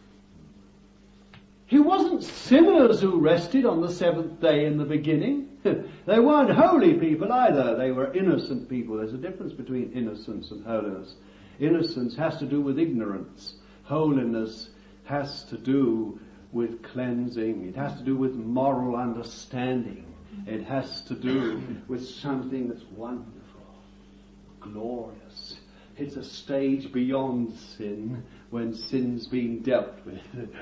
[SPEAKER 1] He wasn't sinners who rested on the seventh day in the beginning. They weren't holy people either. They were innocent people. There's a difference between innocence and holiness. Innocence has to do with ignorance. Holiness has to do with cleansing. It has to do with moral understanding. It has to do with something that's wonderful, glorious. It's a stage beyond sin when sin's being dealt with.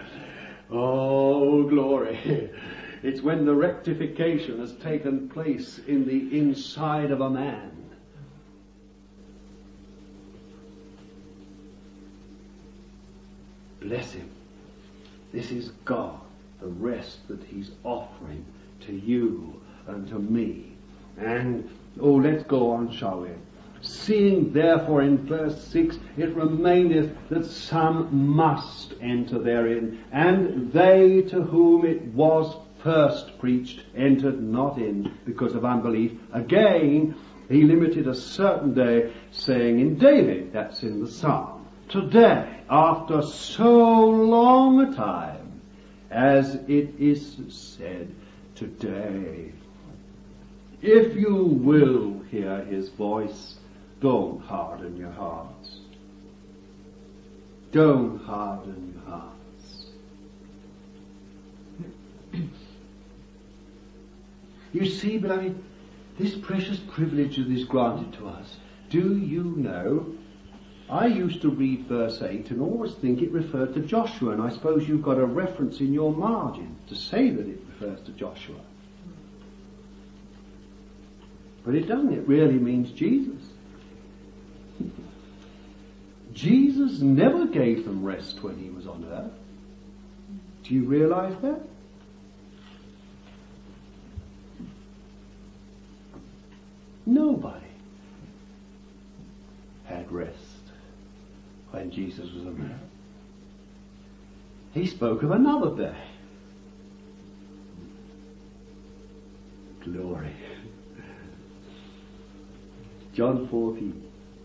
[SPEAKER 1] Oh, glory. It's when the rectification has taken place in the inside of a man. Bless him. This is God, the rest that he's offering to you and to me. And, oh, let's go on, shall we? Seeing therefore in verse six, it remaineth that some must enter therein, and they to whom it was first preached entered not in because of unbelief. Again, he limited a certain day, saying in David, that's in the Psalm, today, after so long a time, as it is said, today. If you will hear his voice, don't harden your hearts. Don't harden your hearts. You see, beloved, this precious privilege that is granted to us. Do you know, I used to read verse eight and always think it referred to Joshua, and I suppose you've got a reference in your margin to say that it refers to Joshua. But it doesn't. It really means Jesus. Jesus never gave them rest when he was on earth. Do you realize that? Nobody had rest when Jesus was on earth. He spoke of another day. Glory. John fourteen.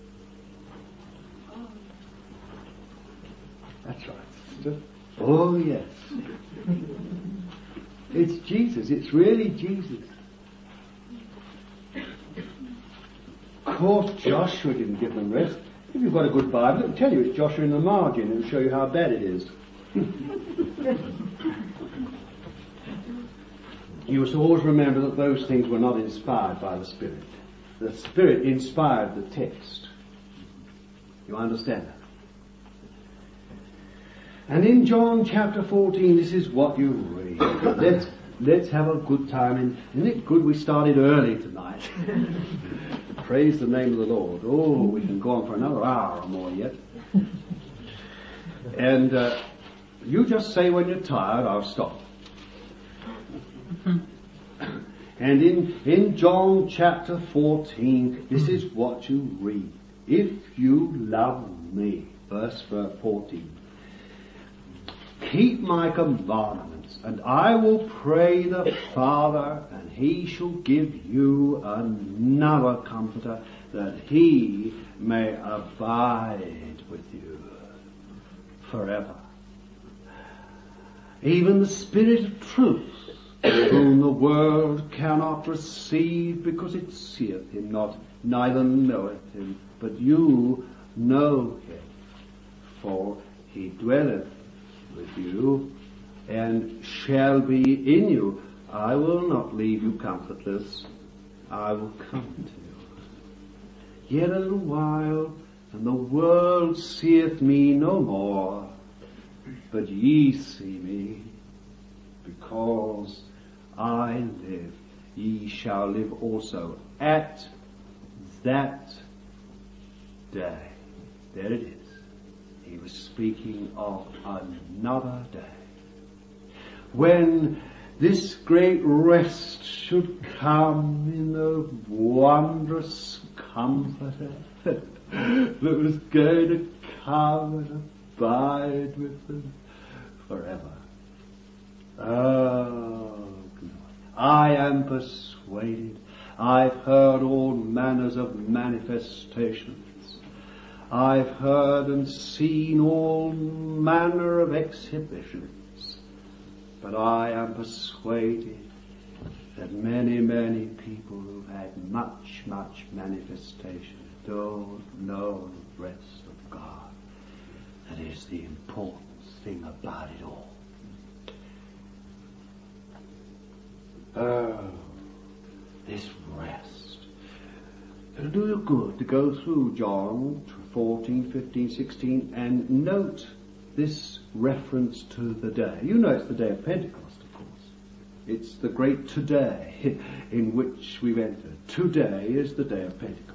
[SPEAKER 1] That's right, sister. Oh, yes. It's Jesus. It's really Jesus. Of course, Joshua didn't give them rest. If you've got a good Bible, it'll tell you it's Joshua in the margin. It'll show you how bad it is. You must always remember that those things were not inspired by the Spirit. The Spirit inspired the text. You understand that? And in John chapter fourteen, this is what you read. Let's, let's have a good time. And isn't it good we started early tonight? Praise the name of the Lord. Oh, we can go on for another hour or more yet. And uh, you just say when you're tired, I'll stop. And in, in John chapter fourteen, this is what you read. If you love me, verse fourteen,
[SPEAKER 2] keep my commandments, and I will pray the Father, and he shall give you another Comforter, that he may abide with you forever. Even the Spirit of truth, whom the world cannot receive, because it seeth him not, neither knoweth him. But you know him, for he dwelleth with you, and shall be in you. I will not leave you comfortless. I will come to you. Yet a little while, and the world seeth me no more, but ye see me, because I live, ye shall live also at that day. There it is. He was speaking of another day, when this great rest should come in the wondrous Comforter that was going to come and abide with them forever. Oh, God. I am persuaded. I've heard all manners of manifestations. I've heard and seen all manner of exhibitions. But I am persuaded that many, many people who've had much, much manifestation don't know the rest of God. That is the important thing about it all. Oh, this rest. It'll do you good to go through John fourteen, fifteen, sixteen and note this reference to the day. You know it's the day of Pentecost, of course. It's the great today in which we've entered. Today is the day of Pentecost.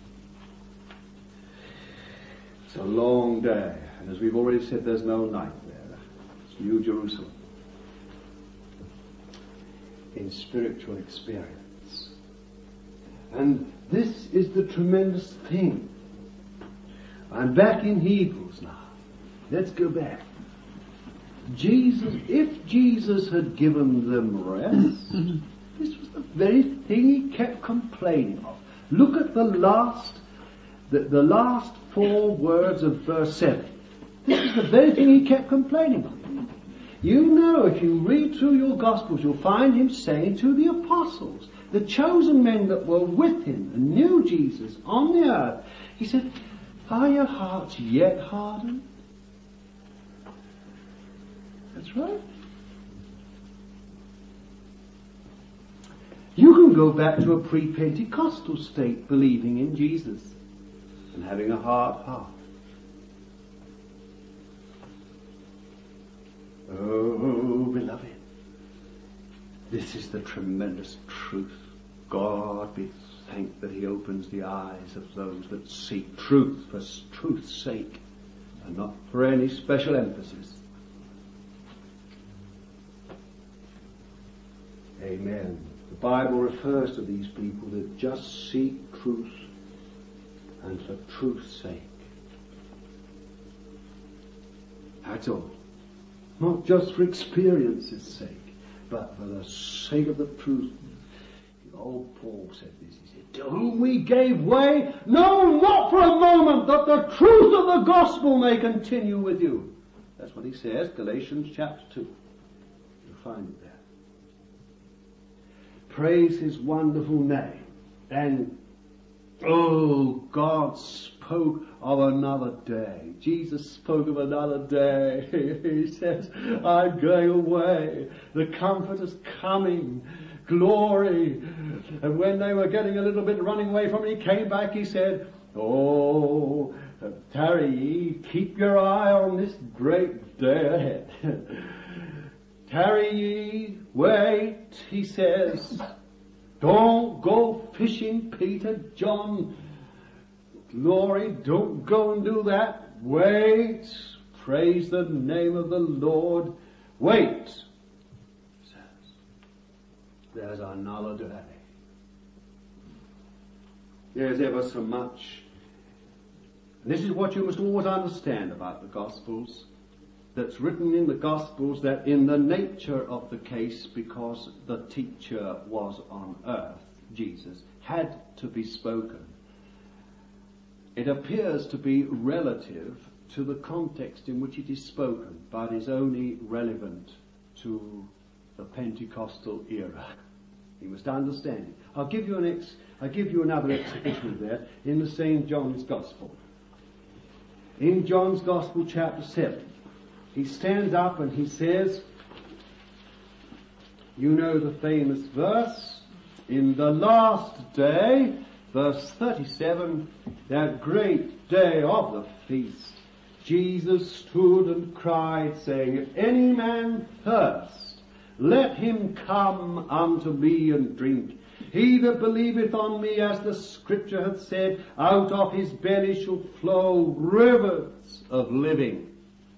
[SPEAKER 2] It's a long day, and as we've already said, there's no night there. It's New Jerusalem in spiritual experience. And this is the tremendous thing. I'm back in Hebrews now. Let's go back. Jesus, if Jesus had given them rest, this was the very thing he kept complaining of. Look at the last, the, the last four words of verse seven. This is the very thing he kept complaining of. You know, if you read through your Gospels, you'll find him saying to the apostles, the chosen men that were with him and knew Jesus on the earth, he said, are your hearts yet hardened? That's right. You can go back to a pre-Pentecostal state, believing in Jesus and having a hard heart. Oh, beloved, this is the tremendous truth. God be thanked that he opens the eyes of those that seek truth for truth's sake and not for any special emphasis. Amen. The Bible refers to these people that just seek truth and for truth's sake. That's all. Not just for experience's sake, but for the sake of the truth. Old Paul said this. He said, to whom we gave way, no, not for a moment, that the truth of the gospel may continue with you. That's what he says, Galatians chapter two. You'll find it there. Praise his wonderful name. And, oh, God spoke of another day. Jesus spoke of another day. He says, I'm going away. The Comforter's coming. Glory. And when they were getting a little bit running away from him, he came back, he said, oh, tarry ye, keep your eye on this great day ahead. Tarry ye, wait, he says. Don't go fishing, Peter, John. Glory, don't go and do that. Wait. Praise the name of the Lord. Wait. There's another day. There's ever so much. And this is what you must always understand about the Gospels. that's written in the Gospels that in the nature of the case, because the teacher was on earth, Jesus, had to be spoken. It appears to be relative to the context in which it is spoken, but is only relevant to the Pentecostal era. You must understand it. I'll give you an ex- I'll give you another exhibition of that in the Saint John's Gospel. In John's Gospel, chapter seven, he stands up and he says, you know the famous verse, in the last day, verse thirty-seven, that great day of the feast, Jesus stood and cried, saying, if any man thirst, let him come unto me and drink. He that believeth on me, as the scripture hath said, out of his belly shall flow rivers of living.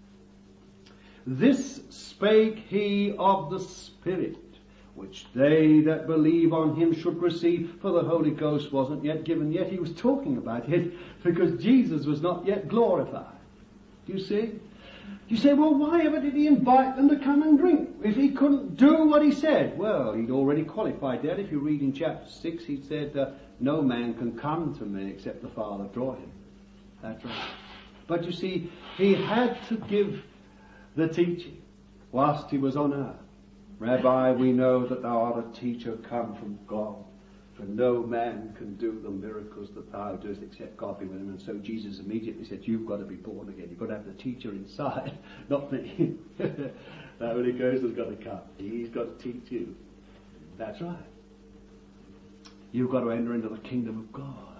[SPEAKER 2] This spake he of the Spirit, which they that believe on him should receive, for the Holy Ghost wasn't yet given, yet he was talking about it, because Jesus was not yet glorified. Do you see? You say, well, why ever did he invite them to come and drink if he couldn't do what he said? Well, he'd already qualified that. If you read in chapter six, he said, uh, no man can come to me except the Father draw him. That's right. But you see, he had to give the teaching whilst he was on earth. Rabbi, we know that thou art a teacher come from God, for no man can do the miracles that thou doest except God be with him. And so Jesus immediately said, you've got to be born again. You've got to have the teacher inside, not me. The Holy Ghost has got to come. He's got to teach you. That's right. You've got to enter into the kingdom of God.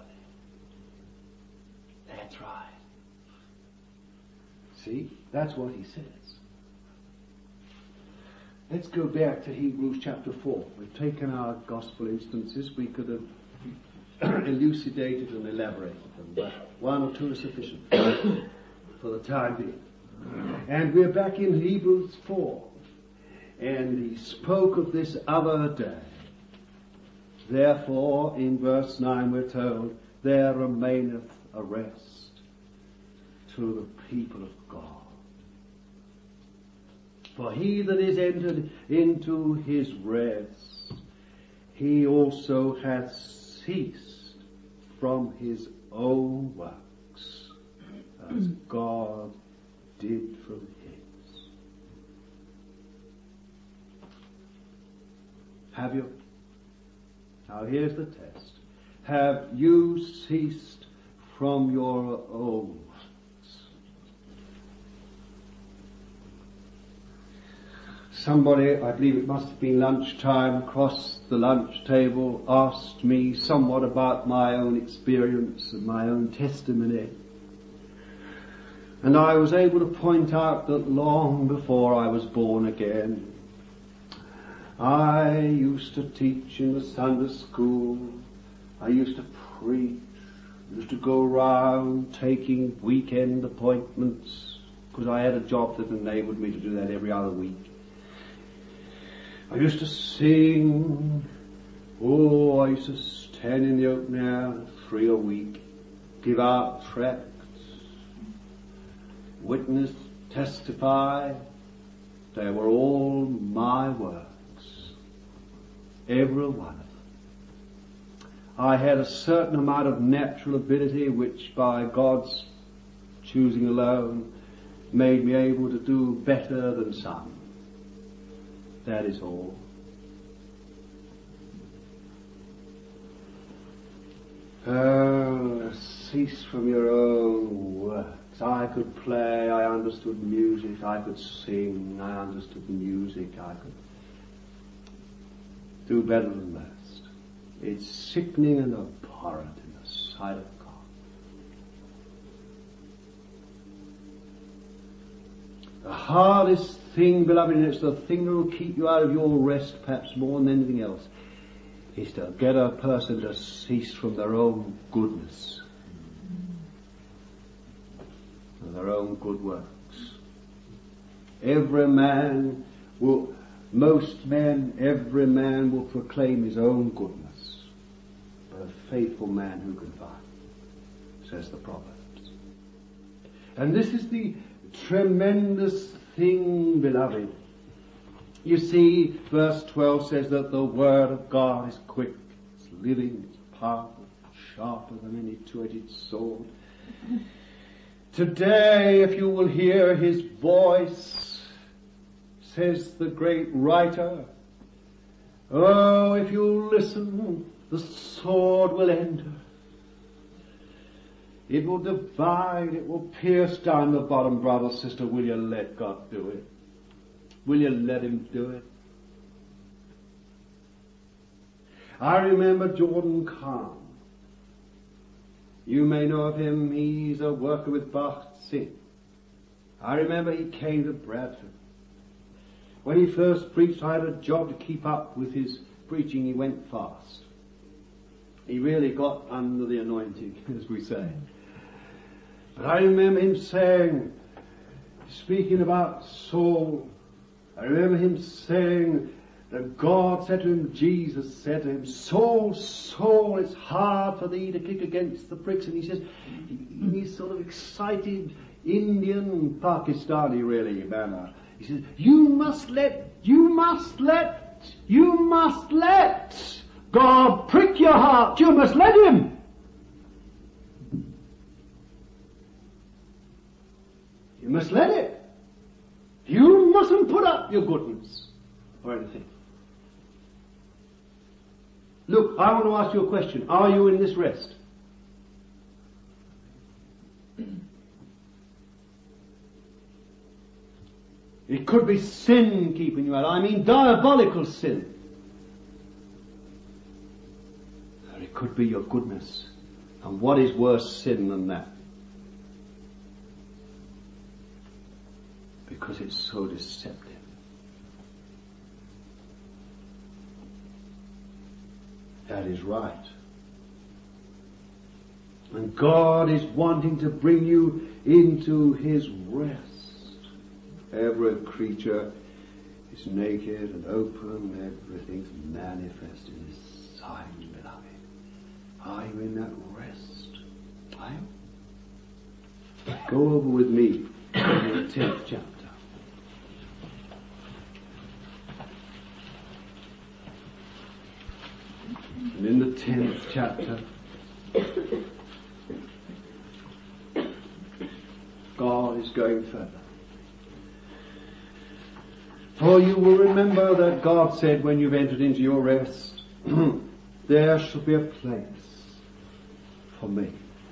[SPEAKER 2] That's right. See, that's what he says. Let's go back to Hebrews chapter four. We've taken our gospel instances. We could have elucidated and elaborated them, but one or two are sufficient for the time being. And we're back in Hebrews four. And he spoke of this other day. Therefore, in verse nine we're told, there remaineth a rest to the people of God. For he that is entered into his rest, he also hath ceased from his own works, as God did from his. Have you? Now here's the test. Have you ceased from your own? Somebody, I believe it must have been lunchtime, across the lunch table, asked me somewhat about my own experience and my own testimony. And I was able to point out that long before I was born again, I used to teach in the Sunday school. I used to preach. I used to go around taking weekend appointments, because I had a job that enabled me to do that every other week. I used to sing. Oh, I used to stand in the open air, three a week, give out tracts, witness, testify. They were all my works, every one of them. I had a certain amount of natural ability, which by God's choosing alone made me able to do better than some. That is all. Oh, cease from your own works. I could play, I understood music, I could sing, I understood music, I could do better than most. It's sickening and abhorrent in the sight of God. The hardest thing, beloved, and it's the thing that will keep you out of your rest perhaps more than anything else, is to get a person to cease from their own goodness, and their own good works. Every man will, most men, every man will proclaim his own goodness, but a faithful man who can find, says the Proverbs. And this is the tremendous thing, beloved. You see, verse twelve says that the Word of God is quick, it's living, it's powerful, sharper than any two-edged sword. Today, if you will hear His voice, says the great writer, oh, if you listen, the sword will enter. It will divide, it will pierce down the bottom, brother, sister. Will you let God do it? Will you let Him do it? I remember Jordan Kahn. You may know of him. He's a worker with Bach Singh. I remember he came to Bradford. When he first preached, I had a job to keep up with his preaching. He went fast. He really got under the anointing, as we say. But I remember him saying, speaking about Saul, I remember him saying that God said to him, Jesus said to him, Saul, Saul, it's hard for thee to kick against the pricks. And he says, in his sort of excited Indian, Pakistani really manner, he says, you must let, you must let, you must let God prick your heart. You must let Him. You must let it. You mustn't put up your goodness or anything. Look, I want to ask you a question. Are you in this rest? It could be sin keeping you out. I mean diabolical sin. Or it could be your goodness. And what is worse sin than that? Because it's so deceptive. That is right. And God is wanting to bring you into His rest. Every creature is naked and open, everything's manifest in His sight, beloved. Are you in that rest? Are you? Go over with me to the tenth chapter. And in the tenth chapter, God is going further. For you will remember that God said when you've entered into your rest, there shall be a place for me.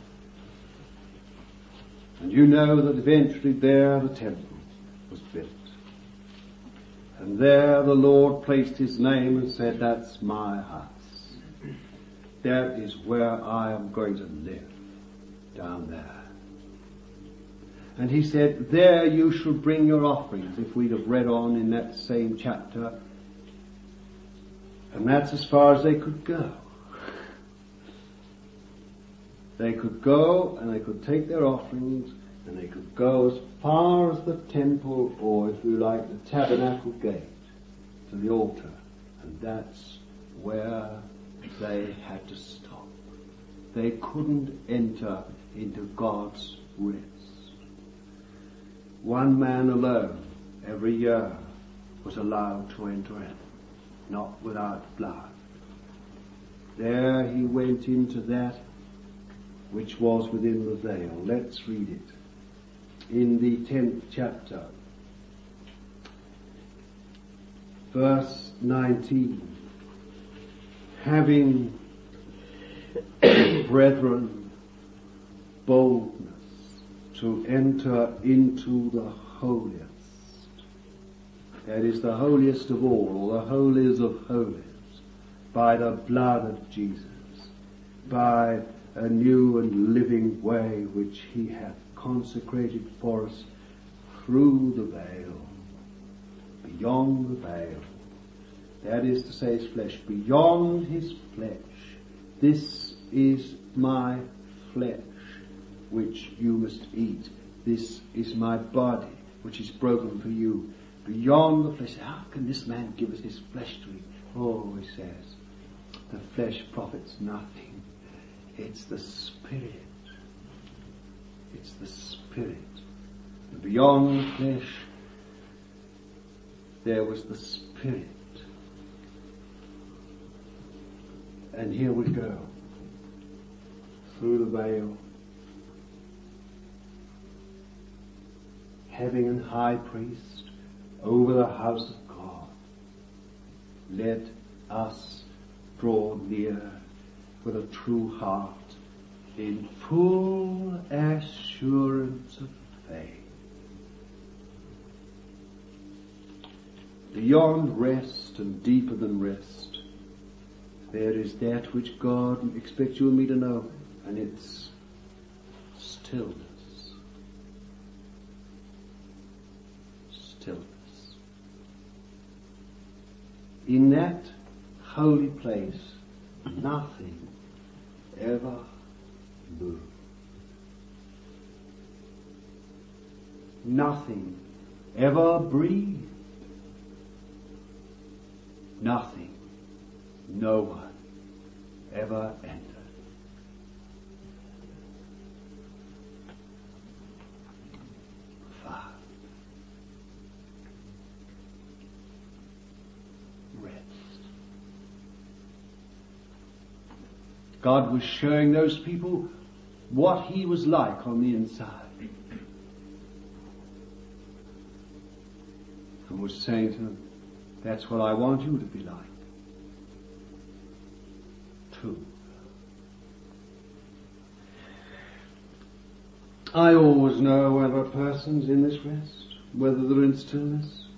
[SPEAKER 2] And you know that eventually there the temple was built. And there the Lord placed His name and said, that's my house. That is where I am going to live, down there. And He said, there you shall bring your offerings, if we'd have read on in that same chapter. And that's as far as they could go. They could go and they could take their offerings and they could go as far as the temple, or if you like, the tabernacle gate, to the altar. And that's where they had to stop. They couldn't enter into God's rest. One man alone every year was allowed to enter in, not without blood. There he went into that which was within the veil. Let's read it. In the tenth chapter, verse nineteen. Having, brethren, boldness to enter into the holiest. That is the holiest of all, or the holiest of holies, by the blood of Jesus, by a new and living way which He hath consecrated for us through the veil, beyond the veil. That is to say, His flesh, beyond His flesh. This is my flesh, which you must eat. This is my body, which is broken for you. Beyond the flesh. How can this man give us his flesh to eat? Oh, he says, the flesh profits nothing. It's the Spirit. It's the Spirit. And beyond the flesh, there was the Spirit. And here we go, through the veil, having an high priest over the house of God. Let us draw near with a true heart in full assurance of faith. Beyond rest and deeper than rest, there is that which God expects you and me to know, and it's stillness. Stillness. In that holy place, nothing ever moved. Nothing ever breathed. Nothing, no one ever entered. Five. Rest. God was showing those people what He was like on the inside. And was saying to them, that's what I want you to be like. Two. I always know whether a person's in this rest, whether they're in stillness.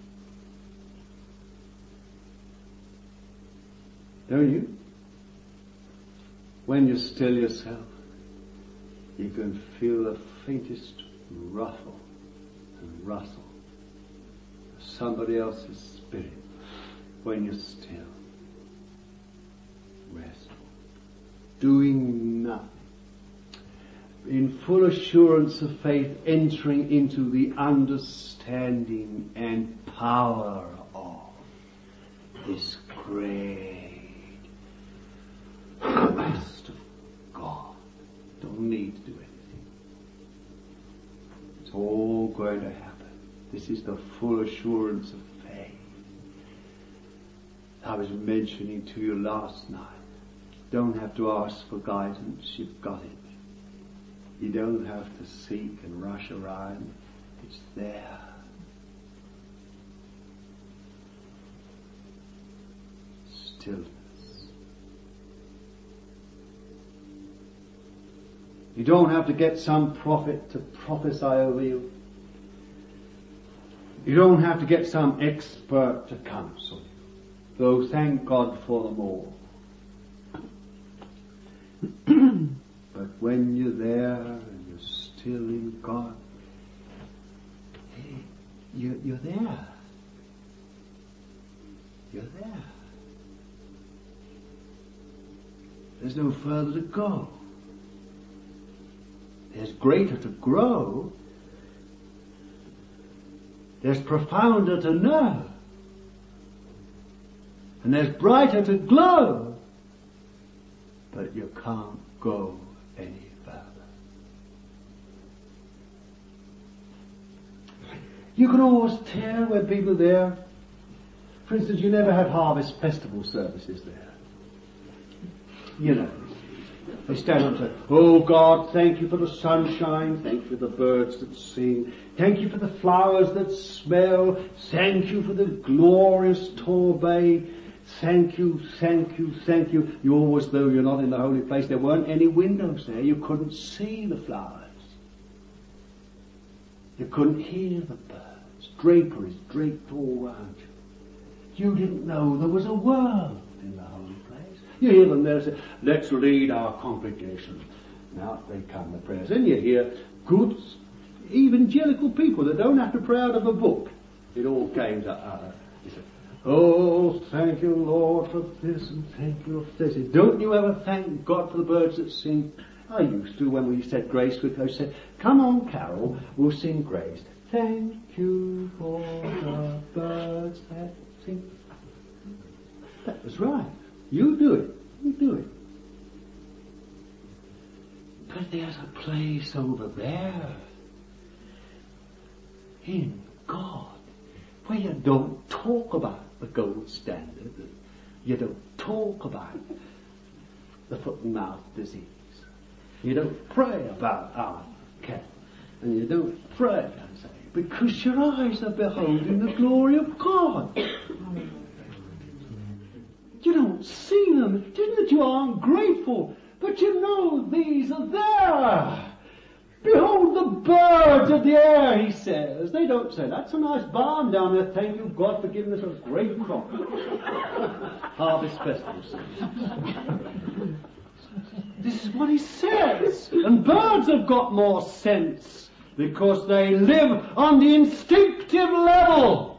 [SPEAKER 2] Don't you? When you're still yourself, you can feel the faintest ruffle and rustle of somebody else's spirit when you're still, restful, doing nothing, in full assurance of faith, entering into the understanding and power of this great rest of God. Don't need to do anything. It's all going to happen. This is the full assurance of faith. I was mentioning to you last night. Don't have to ask for guidance. You've got it. You don't have to seek and rush around. It's there. Stillness. You don't have to get some prophet to prophesy over you. You don't have to get some expert to counsel you. Though thank God for them all. But when you're there and you're still in God, hey, you're, you're there. You're there. There's no further to go. There's greater to grow. There's profounder to know. And there's brighter to glow. But you can't go any further. You can always tell when people are there. For instance, you never have harvest festival services there. You know. They stand up and say, oh God, thank you for the sunshine, thank you for the birds that sing, thank you for the flowers that smell, thank you for the glorious Torbay, thank you, thank you, thank you. You always, though you're not in the holy place, there weren't any windows there, you couldn't see the flowers. You couldn't hear the birds, draperies draped all around you. You didn't know there was a world in the holy place. You hear them there say, let's lead our congregation. Now they come the prayers. And you hear good evangelical people that don't have to pray out of a book. It all came to uh, you say, oh, thank you, Lord, for this, and thank you for this. Don't you ever thank God for the birds that sing? I used to when we said grace with her, said, come on, Carol, we'll sing grace. Thank you for the birds that sing. That was right. You do it. You do it. But there's a place over there in God where you don't talk about the gold standard. You don't talk about the foot and mouth disease. You don't pray about our cat. And you don't pray, I say, because your eyes are beholding the glory of God. You don't see them. It isn't that you are ungrateful, but you know these are there. Behold the birds of the air, he says. They don't say, that's a nice barn down there. Thank you, God, for giving us a great crop. Harvest festival season. This is what he says. And birds have got more sense because they live on the instinctive level.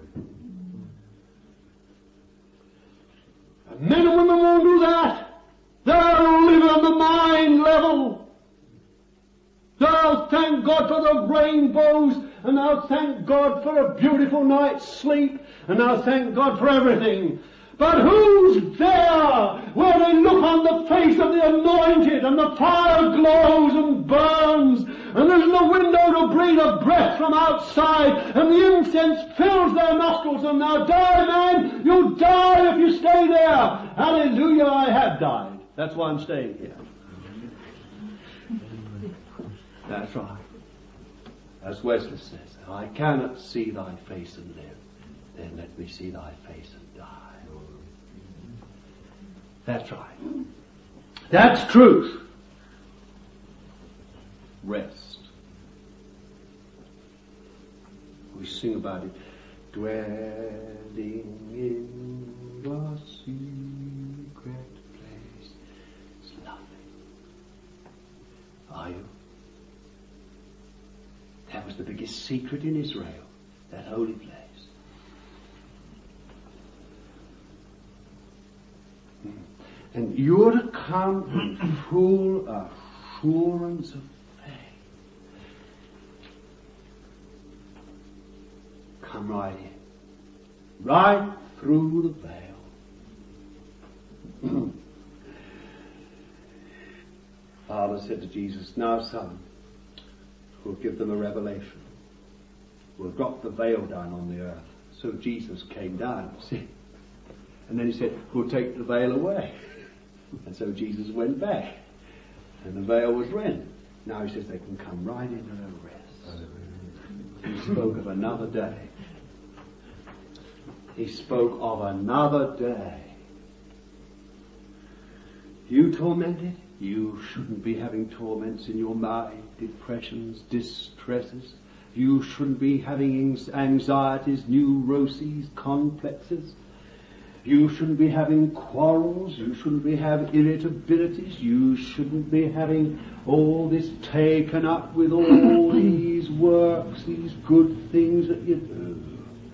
[SPEAKER 2] And men and women won't do that. They'll live on the mind level. They'll thank God for the rainbows, and they'll thank God for a beautiful night's sleep, and they'll thank God for everything. But who's there where they look on the face of the anointed, and the fire glows and burns, and there's no window to breathe a breath from outside, and the incense fills their nostrils, and they'll die, man. You'll die if you stay there. Hallelujah, I have died. That's why I'm staying here. That's right. As Wesley says, I cannot see thy face and live. Then let me see thy face and die. That's right. That's truth. Rest. We sing about it. Dwelling in the secret place. It's lovely. Are you? That was the biggest secret in Israel, that holy place. And you're to come in full assurance of faith. Come right in. Right through the veil. Father said to Jesus, now son, we'll give them a revelation. We'll drop the veil down on the earth. So Jesus came down, see. And then he said, we'll take the veil away. And so Jesus went back. And the veil was rent. Now he says they can come right into their rest. He spoke of another day. He spoke of another day. You tormented? You shouldn't be having torments in your mind, depressions, distresses. You shouldn't be having anxieties, neuroses, complexes. You shouldn't be having quarrels. You shouldn't be having irritabilities. You shouldn't be having all this taken up with all these works, these good things that you do.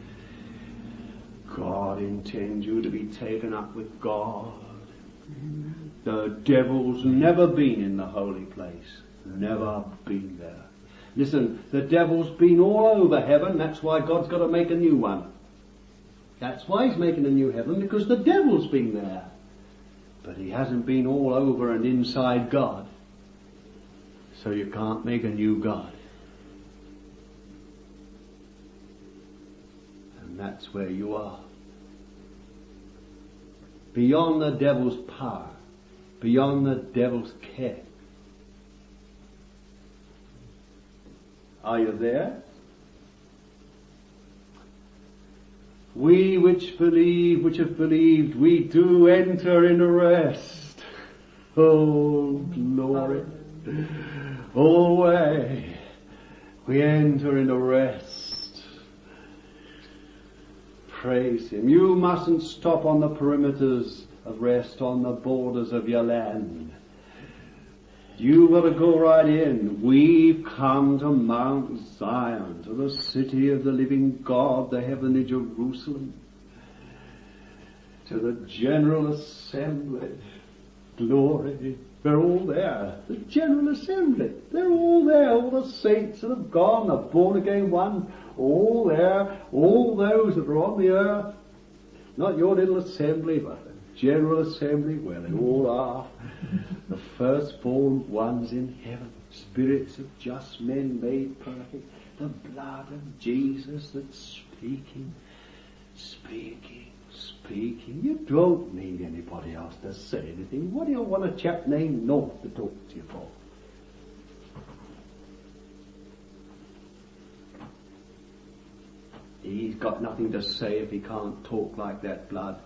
[SPEAKER 2] God intends you to be taken up with God. The devil's never been in the holy place. Never been there. Listen, the devil's been all over heaven. That's why God's got to make a new one. That's why he's making a new heaven, because the devil's been there. But he hasn't been all over and inside God. So you can't make a new God. And that's where you are. Beyond the devil's power. Beyond the devil's care. Are you there? We which believe, which have believed, we do enter into rest. Oh, glory. Always we enter into rest. Praise Him. You mustn't stop on the perimeters of rest, on the borders of your land. You've got to go right in. We've come to Mount Zion, to the city of the living God, the heavenly Jerusalem, to the General Assembly. Glory. They're all there. The General Assembly. They're all there. All the saints that have gone, the born again one, all there. All those that are on the earth. Not your little assembly, but the General Assembly where they all are. The firstborn ones in heaven. Spirits of just men made perfect. the blood of Jesus that's speaking, speaking, speaking. You don't need anybody else to say anything. What do you want a chap named North to talk to you for? He's got nothing to say if he can't talk like that blood.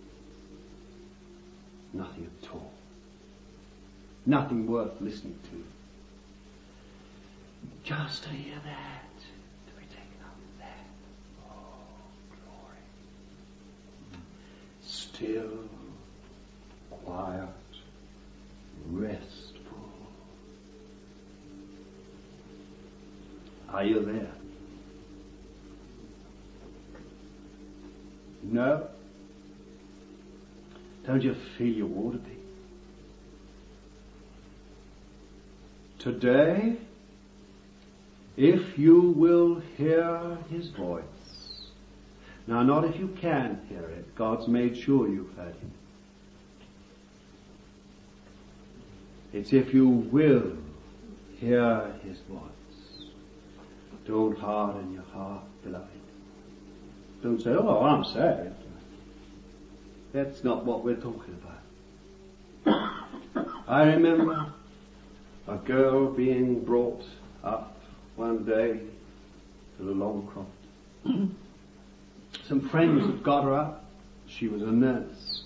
[SPEAKER 2] Nothing at all. Nothing worth listening to. Just to hear that, to be taken up with that. Oh, glory. Still, quiet, restful. Are you there? No? Don't you feel you ought to be? Today, if you will hear His voice, now not if you can hear it, God's made sure you've heard Him. It's if you will hear His voice. Don't harden your heart, beloved. Don't say, oh, I'm saved. That's not what we're talking about. I remember a girl being brought up one day to the Longcroft. Some friends had got her up. She was a nurse.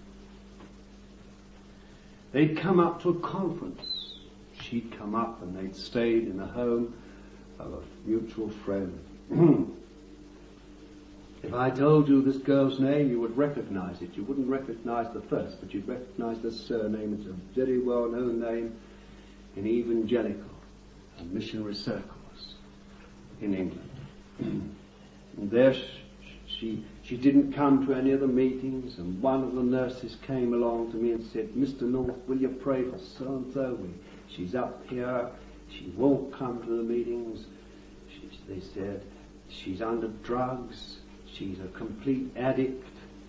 [SPEAKER 2] They'd come up to a conference. She'd come up and they'd stayed in the home of a mutual friend. If I told you this girl's name, you would recognize it. You wouldn't recognize the first, but you'd recognize the surname. It's a very well-known name in evangelical and missionary circles in England. And there she, she didn't come to any of the meetings, and one of the nurses came along to me and said, Mister North, will you pray for so-and-so? She's up here. She won't come to the meetings. She, they said, she's under drugs. She's a complete addict,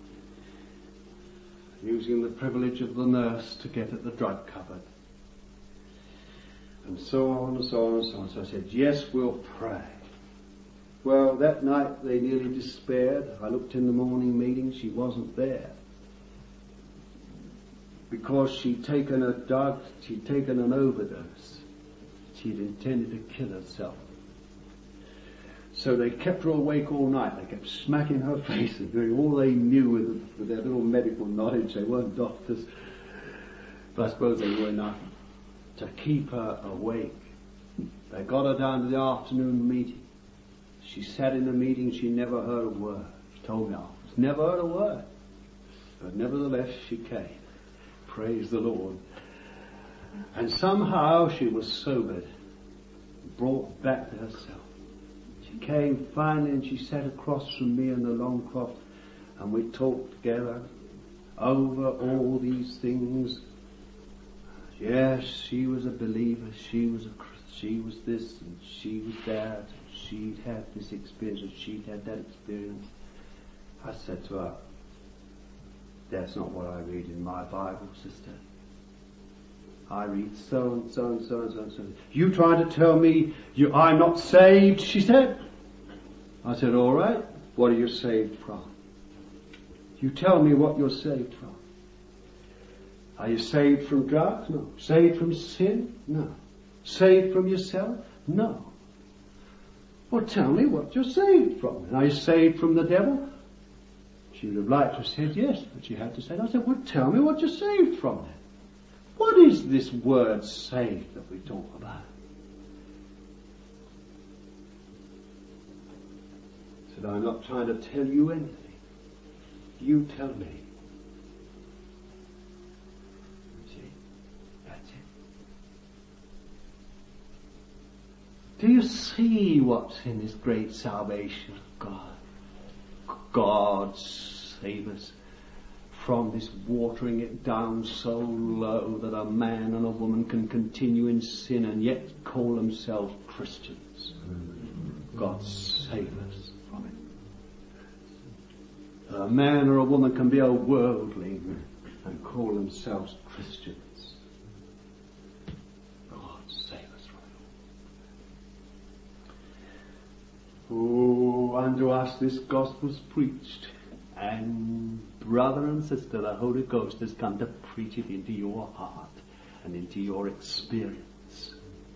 [SPEAKER 2] using the privilege of the nurse to get at the drug cupboard. And so on and so on and so on. So I said, yes, we'll pray. Well, that night they nearly despaired. I looked in the morning meeting, she wasn't there. Because she'd taken a drug, she'd taken an overdose. She'd intended to kill herself. So they kept her awake all night. They kept smacking her face and doing all they knew with, with their little medical knowledge. They weren't doctors, but I suppose they were enough to keep her awake. They got her down to the afternoon meeting. She sat in the meeting. She never heard a word. She told me afterwards, never heard a word. But nevertheless, she came. Praise the Lord. And somehow she was sobered, brought back to herself. She came finally and she sat across from me in the Longcroft, and we talked together over all these things. Yes, she was a believer. She was a she was this and she was that. And she'd had this experience and she'd had that experience. I said to her, that's not what I read in my Bible, sister. I read so and so and so and so and so. You trying to tell me you I'm not saved, she said. I said, all right, what are you saved from? You tell me what you're saved from. Are you saved from drugs? No. Saved from sin? No. Saved from yourself? No. Well, tell me what you're saved from. Are you saved from the devil? She would have liked to have said yes, but she had to say no. I said, well, tell me what you're saved from then. What is this word saved that we talk about? I said, I'm not trying to tell you anything. You tell me. See? That's it. Do you see what's in this great salvation of God? God save us from this watering it down so low that a man and a woman can continue in sin and yet call themselves Christians. God save us from it. A man or a woman can be a worldling and call themselves Christians. God save us from unto us this gospel's preached, and brother and sister, the Holy Ghost has come to preach it into your heart and into your experience.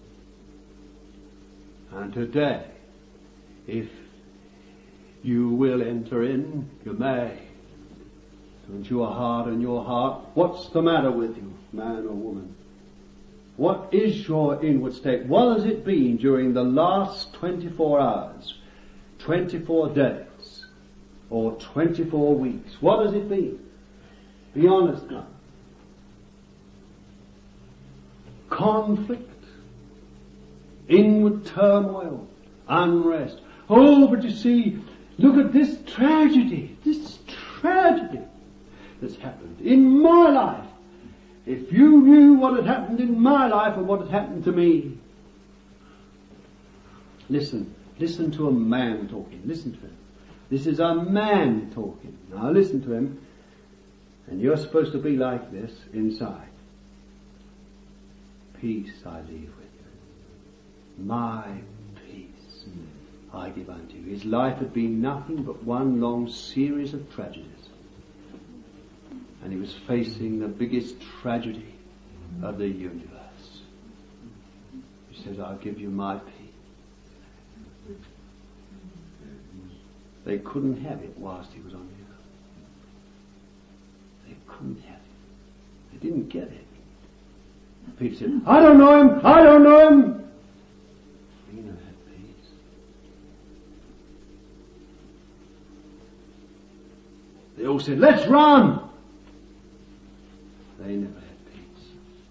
[SPEAKER 2] And today, if you will enter in, you may, into your heart and your heart. What's the matter with you, man or woman? What is your inward state? What has it been during the last twenty-four hours, twenty-four days, or twenty-four weeks? What has it been? Be honest now. Conflict, inward turmoil, unrest. Oh, but you see, look at this tragedy, this tragedy that's happened in my life. If you knew what had happened in my life and what had happened to me. Listen, listen to a man talking. Listen to him. This is a man talking. Now listen to him. And you're supposed to be like this inside. Peace I leave with you. My peace I give unto you. His life had been nothing but one long series of tragedies. And he was facing the biggest tragedy of the universe. He says, I'll give you my peace. They couldn't have it whilst he was on the earth. They couldn't have it. They didn't get it. Peter said, I don't know him, I don't know him. He never had peace. They all said, let's run. They never had peace.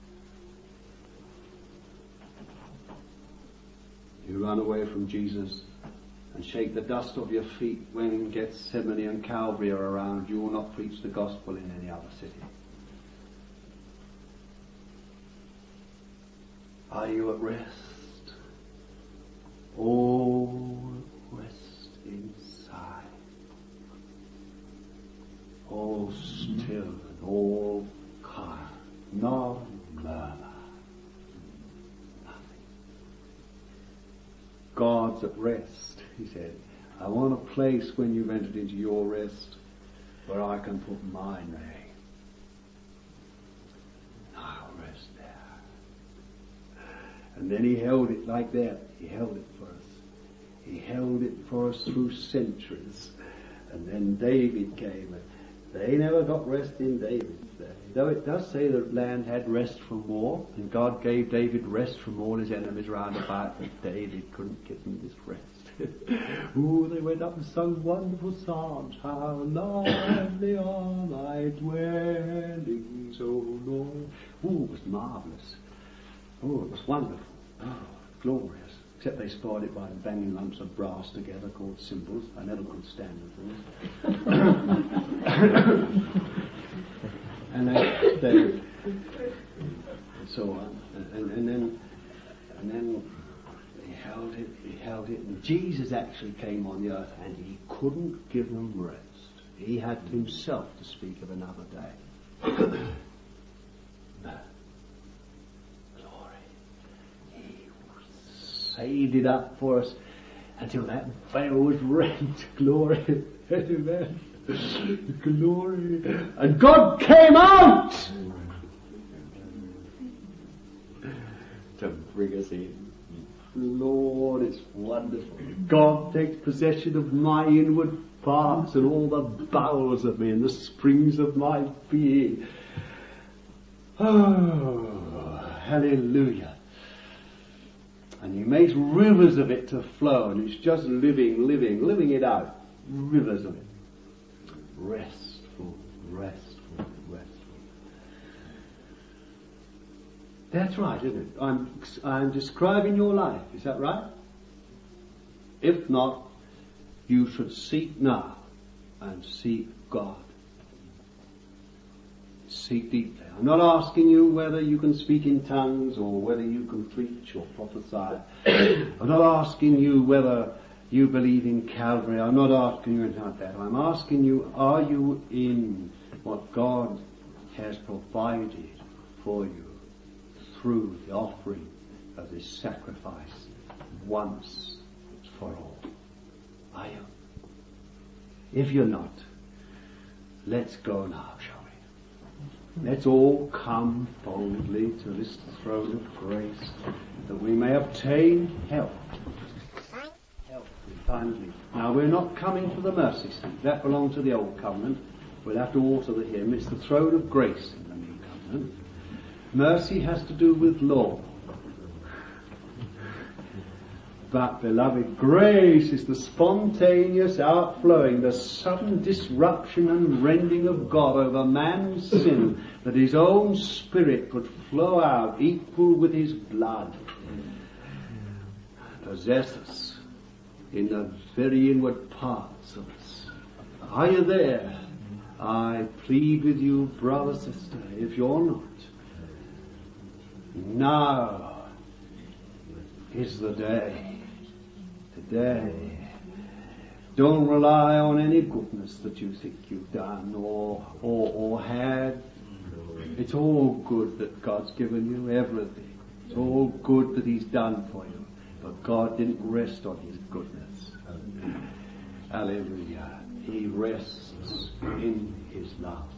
[SPEAKER 2] You run away from Jesus and shake the dust off your feet when Gethsemane and Calvary are around. You will not preach the gospel in any other city. Are you at rest? All rest inside. All still and all calm. No murmur. Nothing. God's at rest, he said. I want a place when you've entered into your rest where I can put my name. I'll rest there. And then he held it like that. He held it for us. He held it for us through centuries. And then David came. They never got rest in David's day. Though it does say the land had rest from war, and God gave David rest from all his enemies round about, but David couldn't give him this rest. Ooh, they went up and sung wonderful psalms. How lovely are thy dwellings, O Lord. Ooh, it was marvellous. Oh, it was wonderful. Oh, glorious. Except they spoiled it by banging lumps of brass together called cymbals. I never could stand them. and they, they, and so on. And, and then, and then he held it, he held it, and Jesus actually came on the earth, and he couldn't give them rest. He had himself to speak of another day. No. Saved it up for us until that veil was rent. Glory. Amen. Glory. And God came out to bring us in. Lord, it's wonderful. God takes possession of my inward parts and all the bowels of me and the springs of my being. Oh, hallelujah. And he makes rivers of it to flow, and it's just living, living, living it out. Rivers of it. Restful, restful, restful. That's right, isn't it? I'm, I'm describing your life. Is that right? If not, you should seek now and seek God. Seek deeply. I'm not asking you whether you can speak in tongues or whether you can preach or prophesy. I'm not asking you whether you believe in Calvary. I'm not asking you anything like that. I'm asking you, are you in what God has provided for you through the offering of this sacrifice once for all? Are you? If you're not, let's go now, shall we? Let's all come boldly to this throne of grace, that we may obtain help. Help in time of need. Now, we're not coming to the mercy seat. That belonged to the old covenant. We'll have to alter the hymn. It's the throne of grace in the new covenant. Mercy has to do with law. But, beloved, grace is the spontaneous outflowing, the sudden disruption and rending of God over man's sin, that his own spirit could flow out equal with his blood, possess us in the very inward parts of us. Are you there? I plead with you, brother, sister, if you're not. Now is the day. Today. Don't rely on any goodness that you think you've done or, or, or had. It's all good that God's given you, everything. It's all good that He's done for you. But God didn't rest on His goodness. Hallelujah. He rests in His love.